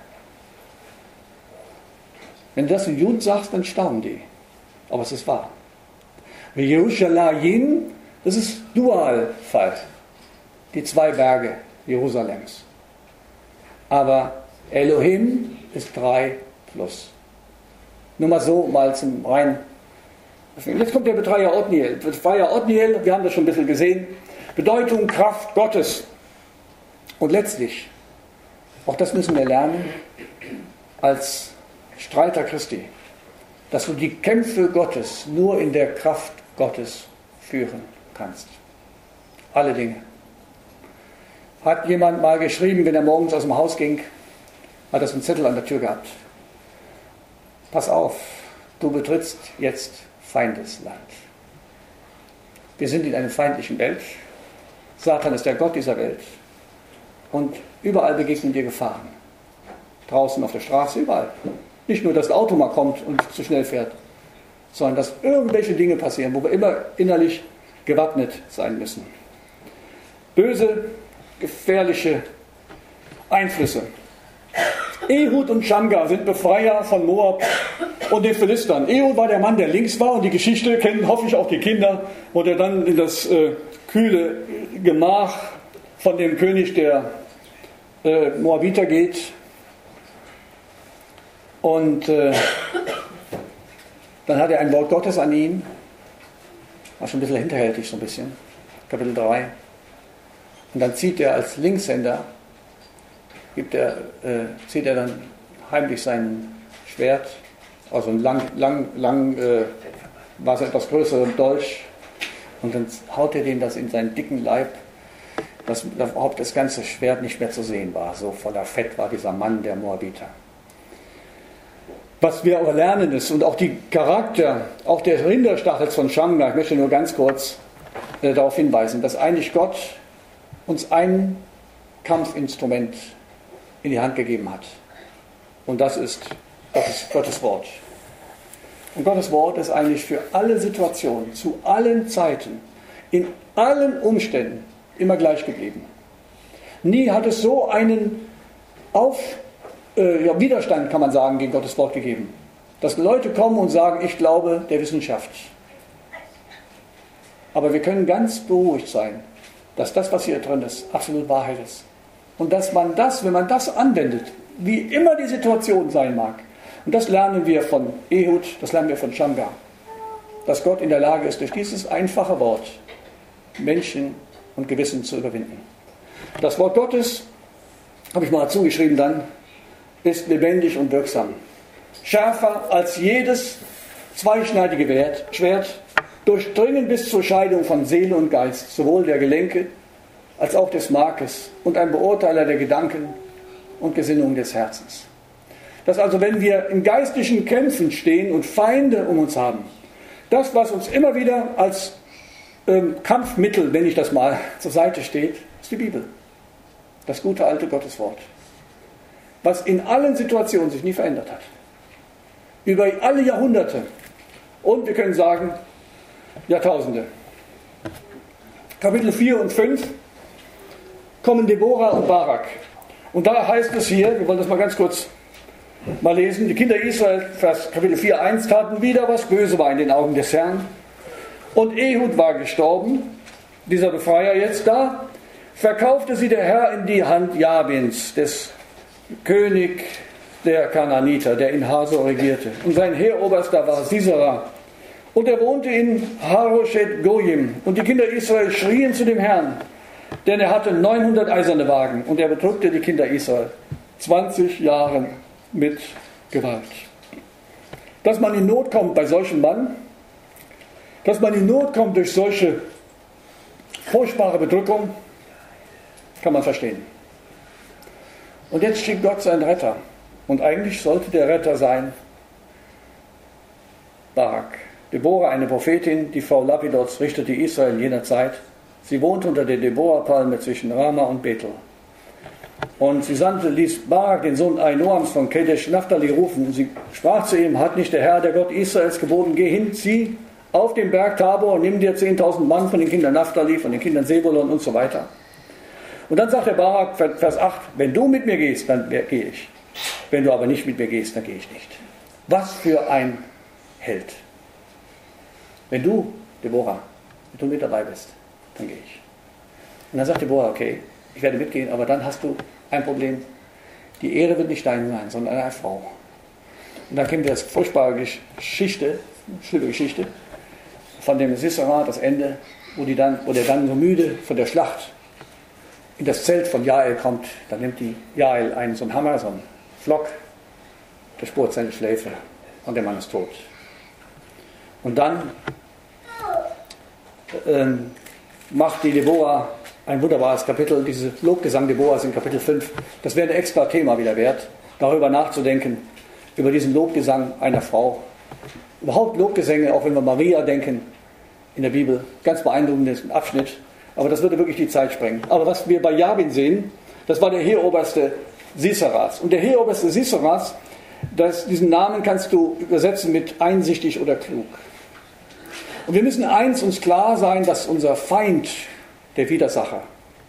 Wenn du das in Juden sagst, dann staunen die. Aber es ist wahr. Jerusalem, das ist Dualfall. Die zwei Berge Jerusalems. Aber Elohim ist drei plus. Nur mal so, mal zum rein. Jetzt kommt der Betreier Othniel. Betreier Othniel, wir haben das schon ein bisschen gesehen. Bedeutung, Kraft Gottes. Und letztlich, auch das müssen wir lernen, als Streiter Christi, dass du die Kämpfe Gottes nur in der Kraft Gottes führen kannst. Alle Dinge. Hat jemand mal geschrieben, wenn er morgens aus dem Haus ging, hat er so einen Zettel an der Tür gehabt. Pass auf, du betrittst jetzt Feindesland. Wir sind in einer feindlichen Welt. Satan ist der Gott dieser Welt. Und überall begegnen dir Gefahren. Draußen auf der Straße, überall. Nicht nur, dass das Auto mal kommt und zu schnell fährt, sondern dass irgendwelche Dinge passieren, wo wir immer innerlich gewappnet sein müssen. Böse, gefährliche Einflüsse. Ehud und Shamgar sind Befreier von Moab und den Philistern. Ehud war der Mann, der links war, und die Geschichte kennen hoffentlich auch die Kinder, wo der dann in das äh, kühle Gemach von dem König der äh, Moabiter geht. Und äh, dann hat er ein Wort Gottes an ihn. War schon ein bisschen hinterhältig, so ein bisschen. Kapitel drei. Und dann zieht er als Linkshänder, gibt er, äh, zieht er dann heimlich sein Schwert, also ein lang, lang, lang, äh, war es etwas größerer Dolch, und dann haut er den das in seinen dicken Leib, dass überhaupt das ganze Schwert nicht mehr zu sehen war. So voller Fett war dieser Mann der Moabiter. Was wir aber lernen ist, und auch die Charakter, auch der Rinderstachel von Shamgar, ich möchte nur ganz kurz äh, darauf hinweisen, dass eigentlich Gott uns ein Kampfinstrument in die Hand gegeben hat. Und das ist Gottes, Gottes Wort. Und Gottes Wort ist eigentlich für alle Situationen, zu allen Zeiten, in allen Umständen immer gleich geblieben. Nie hat es so einen Auf, äh, ja, Widerstand, kann man sagen, gegen Gottes Wort gegeben. Dass Leute kommen und sagen, ich glaube der Wissenschaft. Aber wir können ganz beruhigt sein, dass das, was hier drin ist, absolut Wahrheit ist. Und dass man das, wenn man das anwendet, wie immer die Situation sein mag, und das lernen wir von Ehud, das lernen wir von Shamgar, dass Gott in der Lage ist, durch dieses einfache Wort Menschen und Gewissen zu überwinden. Das Wort Gottes habe ich mal zugeschrieben dann, ist lebendig und wirksam. Schärfer als jedes zweischneidige Schwert, durchdringend bis zur Scheidung von Seele und Geist, sowohl der Gelenke als auch des Markes, und ein Beurteiler der Gedanken und Gesinnungen des Herzens. Dass also, wenn wir in geistlichen Kämpfen stehen und Feinde um uns haben, das, was uns immer wieder als ähm, Kampfmittel, wenn ich das mal zur Seite steht, ist die Bibel. Das gute alte Gotteswort. Was in allen Situationen sich nie verändert hat. Über alle Jahrhunderte. Und wir können sagen, Jahrtausende. Kapitel vier und fünf kommen Deborah und Barak. Und da heißt es hier, wir wollen das mal ganz kurz mal lesen, die Kinder Israel, Vers Kapitel vier, eins, taten wieder, was böse war in den Augen des Herrn. Und Ehud war gestorben, dieser Befreier jetzt da, verkaufte sie der Herr in die Hand Jabins, des König der Kanaaniter, der in Hasor regierte. Und sein Heeroberster war Sisera. Und er wohnte in Haroshet Goyim. Und die Kinder Israel schrien zu dem Herrn, denn er hatte neunhundert eiserne Wagen. Und er bedrückte die Kinder Israel zwanzig Jahre mit Gewalt. Dass man in Not kommt bei solchem Mann, dass man in Not kommt durch solche furchtbare Bedrückung, kann man verstehen. Und jetzt schickt Gott seinen Retter. Und eigentlich sollte der Retter sein Barak. Deborah, eine Prophetin, die Frau Lapidots, richtete Israel in jener Zeit. Sie wohnte unter der Deborah-Palme zwischen Rama und Bethel. Und sie sandte, ließ Barak, den Sohn Ahinoams von Kedesh Naphtali, rufen. Und sie sprach zu ihm, hat nicht der Herr, der Gott Israels, geboten, geh hin, zieh auf den Berg Tabor und nimm dir zehntausend Mann von den Kindern Naphtali, von den Kindern Sebulon und so weiter. Und dann sagt der Barak, Vers acht, wenn du mit mir gehst, dann gehe ich. Wenn du aber nicht mit mir gehst, dann gehe ich nicht. Was für ein Held. Wenn du, Deborah, wenn du mit dabei bist, dann gehe ich. Und dann sagt Deborah, okay, ich werde mitgehen, aber dann hast du ein Problem. Die Ehre wird nicht dein sein, sondern einer Frau. Und dann kennen wir das furchtbare Geschichte, schlimme Geschichte, von dem Sisera, das Ende, wo, die dann, wo der dann so müde von der Schlacht in das Zelt von Jael kommt. Dann nimmt die Jael einen, so einen Hammer, so einen Flock, durchbohrt seine Schläfe und der Mann ist tot. Und dann ähm, macht die Deborah ein wunderbares Kapitel, diese Lobgesang Deborahs in Kapitel fünf. Das wäre ein extra Thema wieder wert, darüber nachzudenken, über diesen Lobgesang einer Frau. Überhaupt Lobgesänge, auch wenn wir Maria denken in der Bibel, ganz beeindruckender Abschnitt, aber das würde wirklich die Zeit sprengen. Aber was wir bei Jabin sehen, das war der Heeroberste Siseras. Und der Heeroberste Siseras, das, diesen Namen kannst du übersetzen mit einsichtig oder klug. Und wir müssen eins uns klar sein, dass unser Feind, der Widersacher,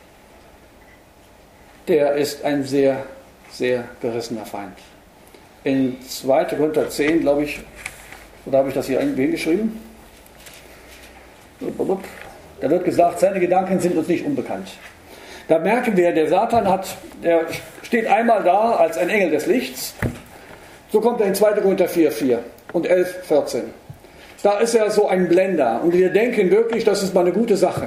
der ist ein sehr, sehr gerissener Feind. In zweiter Korinther zehn, glaube ich, oder habe ich das hier hingeschrieben? Da wird gesagt, seine Gedanken sind uns nicht unbekannt. Da merken wir, der Satan hat, der steht einmal da als ein Engel des Lichts. So kommt er in zweiter Korinther vier, vier und elf, vierzehn. Da ist er so ein Blender und wir denken wirklich, das ist mal eine gute Sache.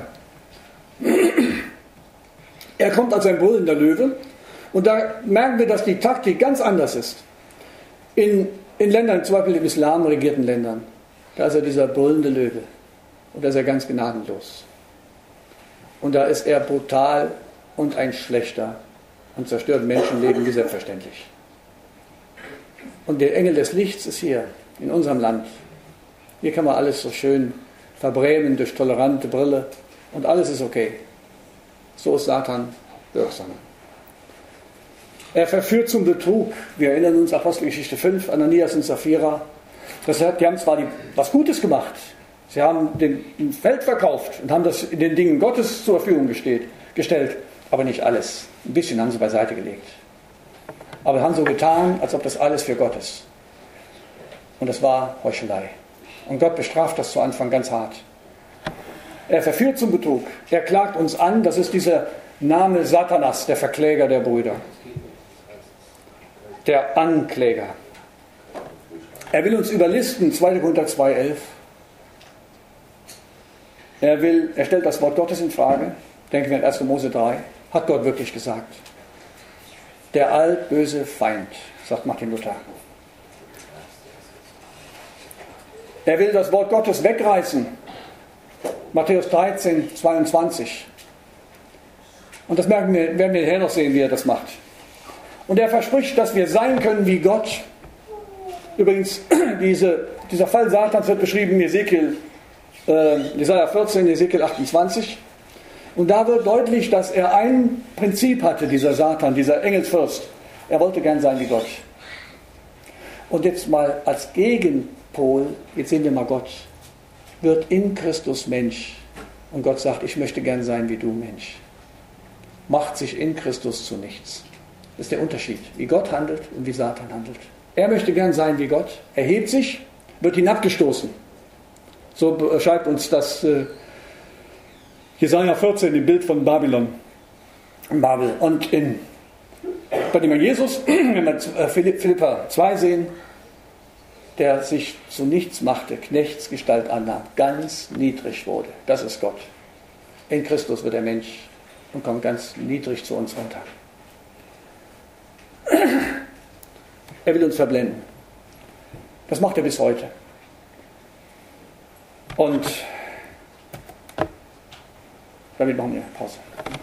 Er kommt als ein brüllender Löwe und da merken wir, dass die Taktik ganz anders ist. In, in Ländern, zum Beispiel im Islam regierten Ländern, da ist er dieser brüllende Löwe und da ist er ganz gnadenlos. Und da ist er brutal und ein Schlechter und zerstört Menschenleben wie selbstverständlich. Und der Engel des Lichts ist hier, in unserem Land. Hier kann man alles so schön verbrämen durch tolerante Brille und alles ist okay. So ist Satan wirksam. Er verführt zum Betrug. Wir erinnern uns Apostelgeschichte fünf, Ananias und Sapphira. Das heißt, die haben zwar die, was Gutes gemacht. Sie haben den Feld verkauft und haben das in den Dingen Gottes zur Verfügung gesteht, gestellt, aber nicht alles. Ein bisschen haben sie beiseite gelegt. Aber haben so getan, als ob das alles für Gott ist. Und das war Heuchelei. Und Gott bestraft das zu Anfang ganz hart. Er verführt zum Betrug. Er klagt uns an. Das ist dieser Name Satanas, der Verkläger der Brüder. Der Ankläger. Er will uns überlisten, zweiter Korinther zwei, elf. Er will, er stellt das Wort Gottes in Frage. Denken wir an erster Mose drei. Hat Gott wirklich gesagt? der altböse Feind, sagt Martin Luther. Er will das Wort Gottes wegreißen. Matthäus dreizehn, zweiundzwanzig. Und das werden wir, werden wir nachher noch sehen, wie er das macht. Und er verspricht, dass wir sein können wie Gott. Übrigens, diese, dieser Fall Satans wird beschrieben in Ezekiel, äh, Jesaja vierzehn, Ezekiel achtundzwanzig. Und da wird deutlich, dass er ein Prinzip hatte, dieser Satan, dieser Engelsfürst. Er wollte gern sein wie Gott. Und jetzt mal als Gegenpol, jetzt sehen wir mal Gott, wird in Christus Mensch. Und Gott sagt, ich möchte gern sein wie du, Mensch. Macht sich in Christus zu nichts. Das ist der Unterschied, wie Gott handelt und wie Satan handelt. Er möchte gern sein wie Gott, erhebt sich, wird hinabgestoßen. So beschreibt uns das äh, Jesaja vierzehn, im Bild von Babylon, Babel. Und in, bei dem Jesus, wenn wir Philipper zwei sehen, der sich zu nichts machte, Knechtsgestalt annahm, ganz niedrig wurde. Das ist Gott. In Christus wird er Mensch und kommt ganz niedrig zu uns runter. Er will uns verblenden. Das macht er bis heute. Und damit machen wir Pause.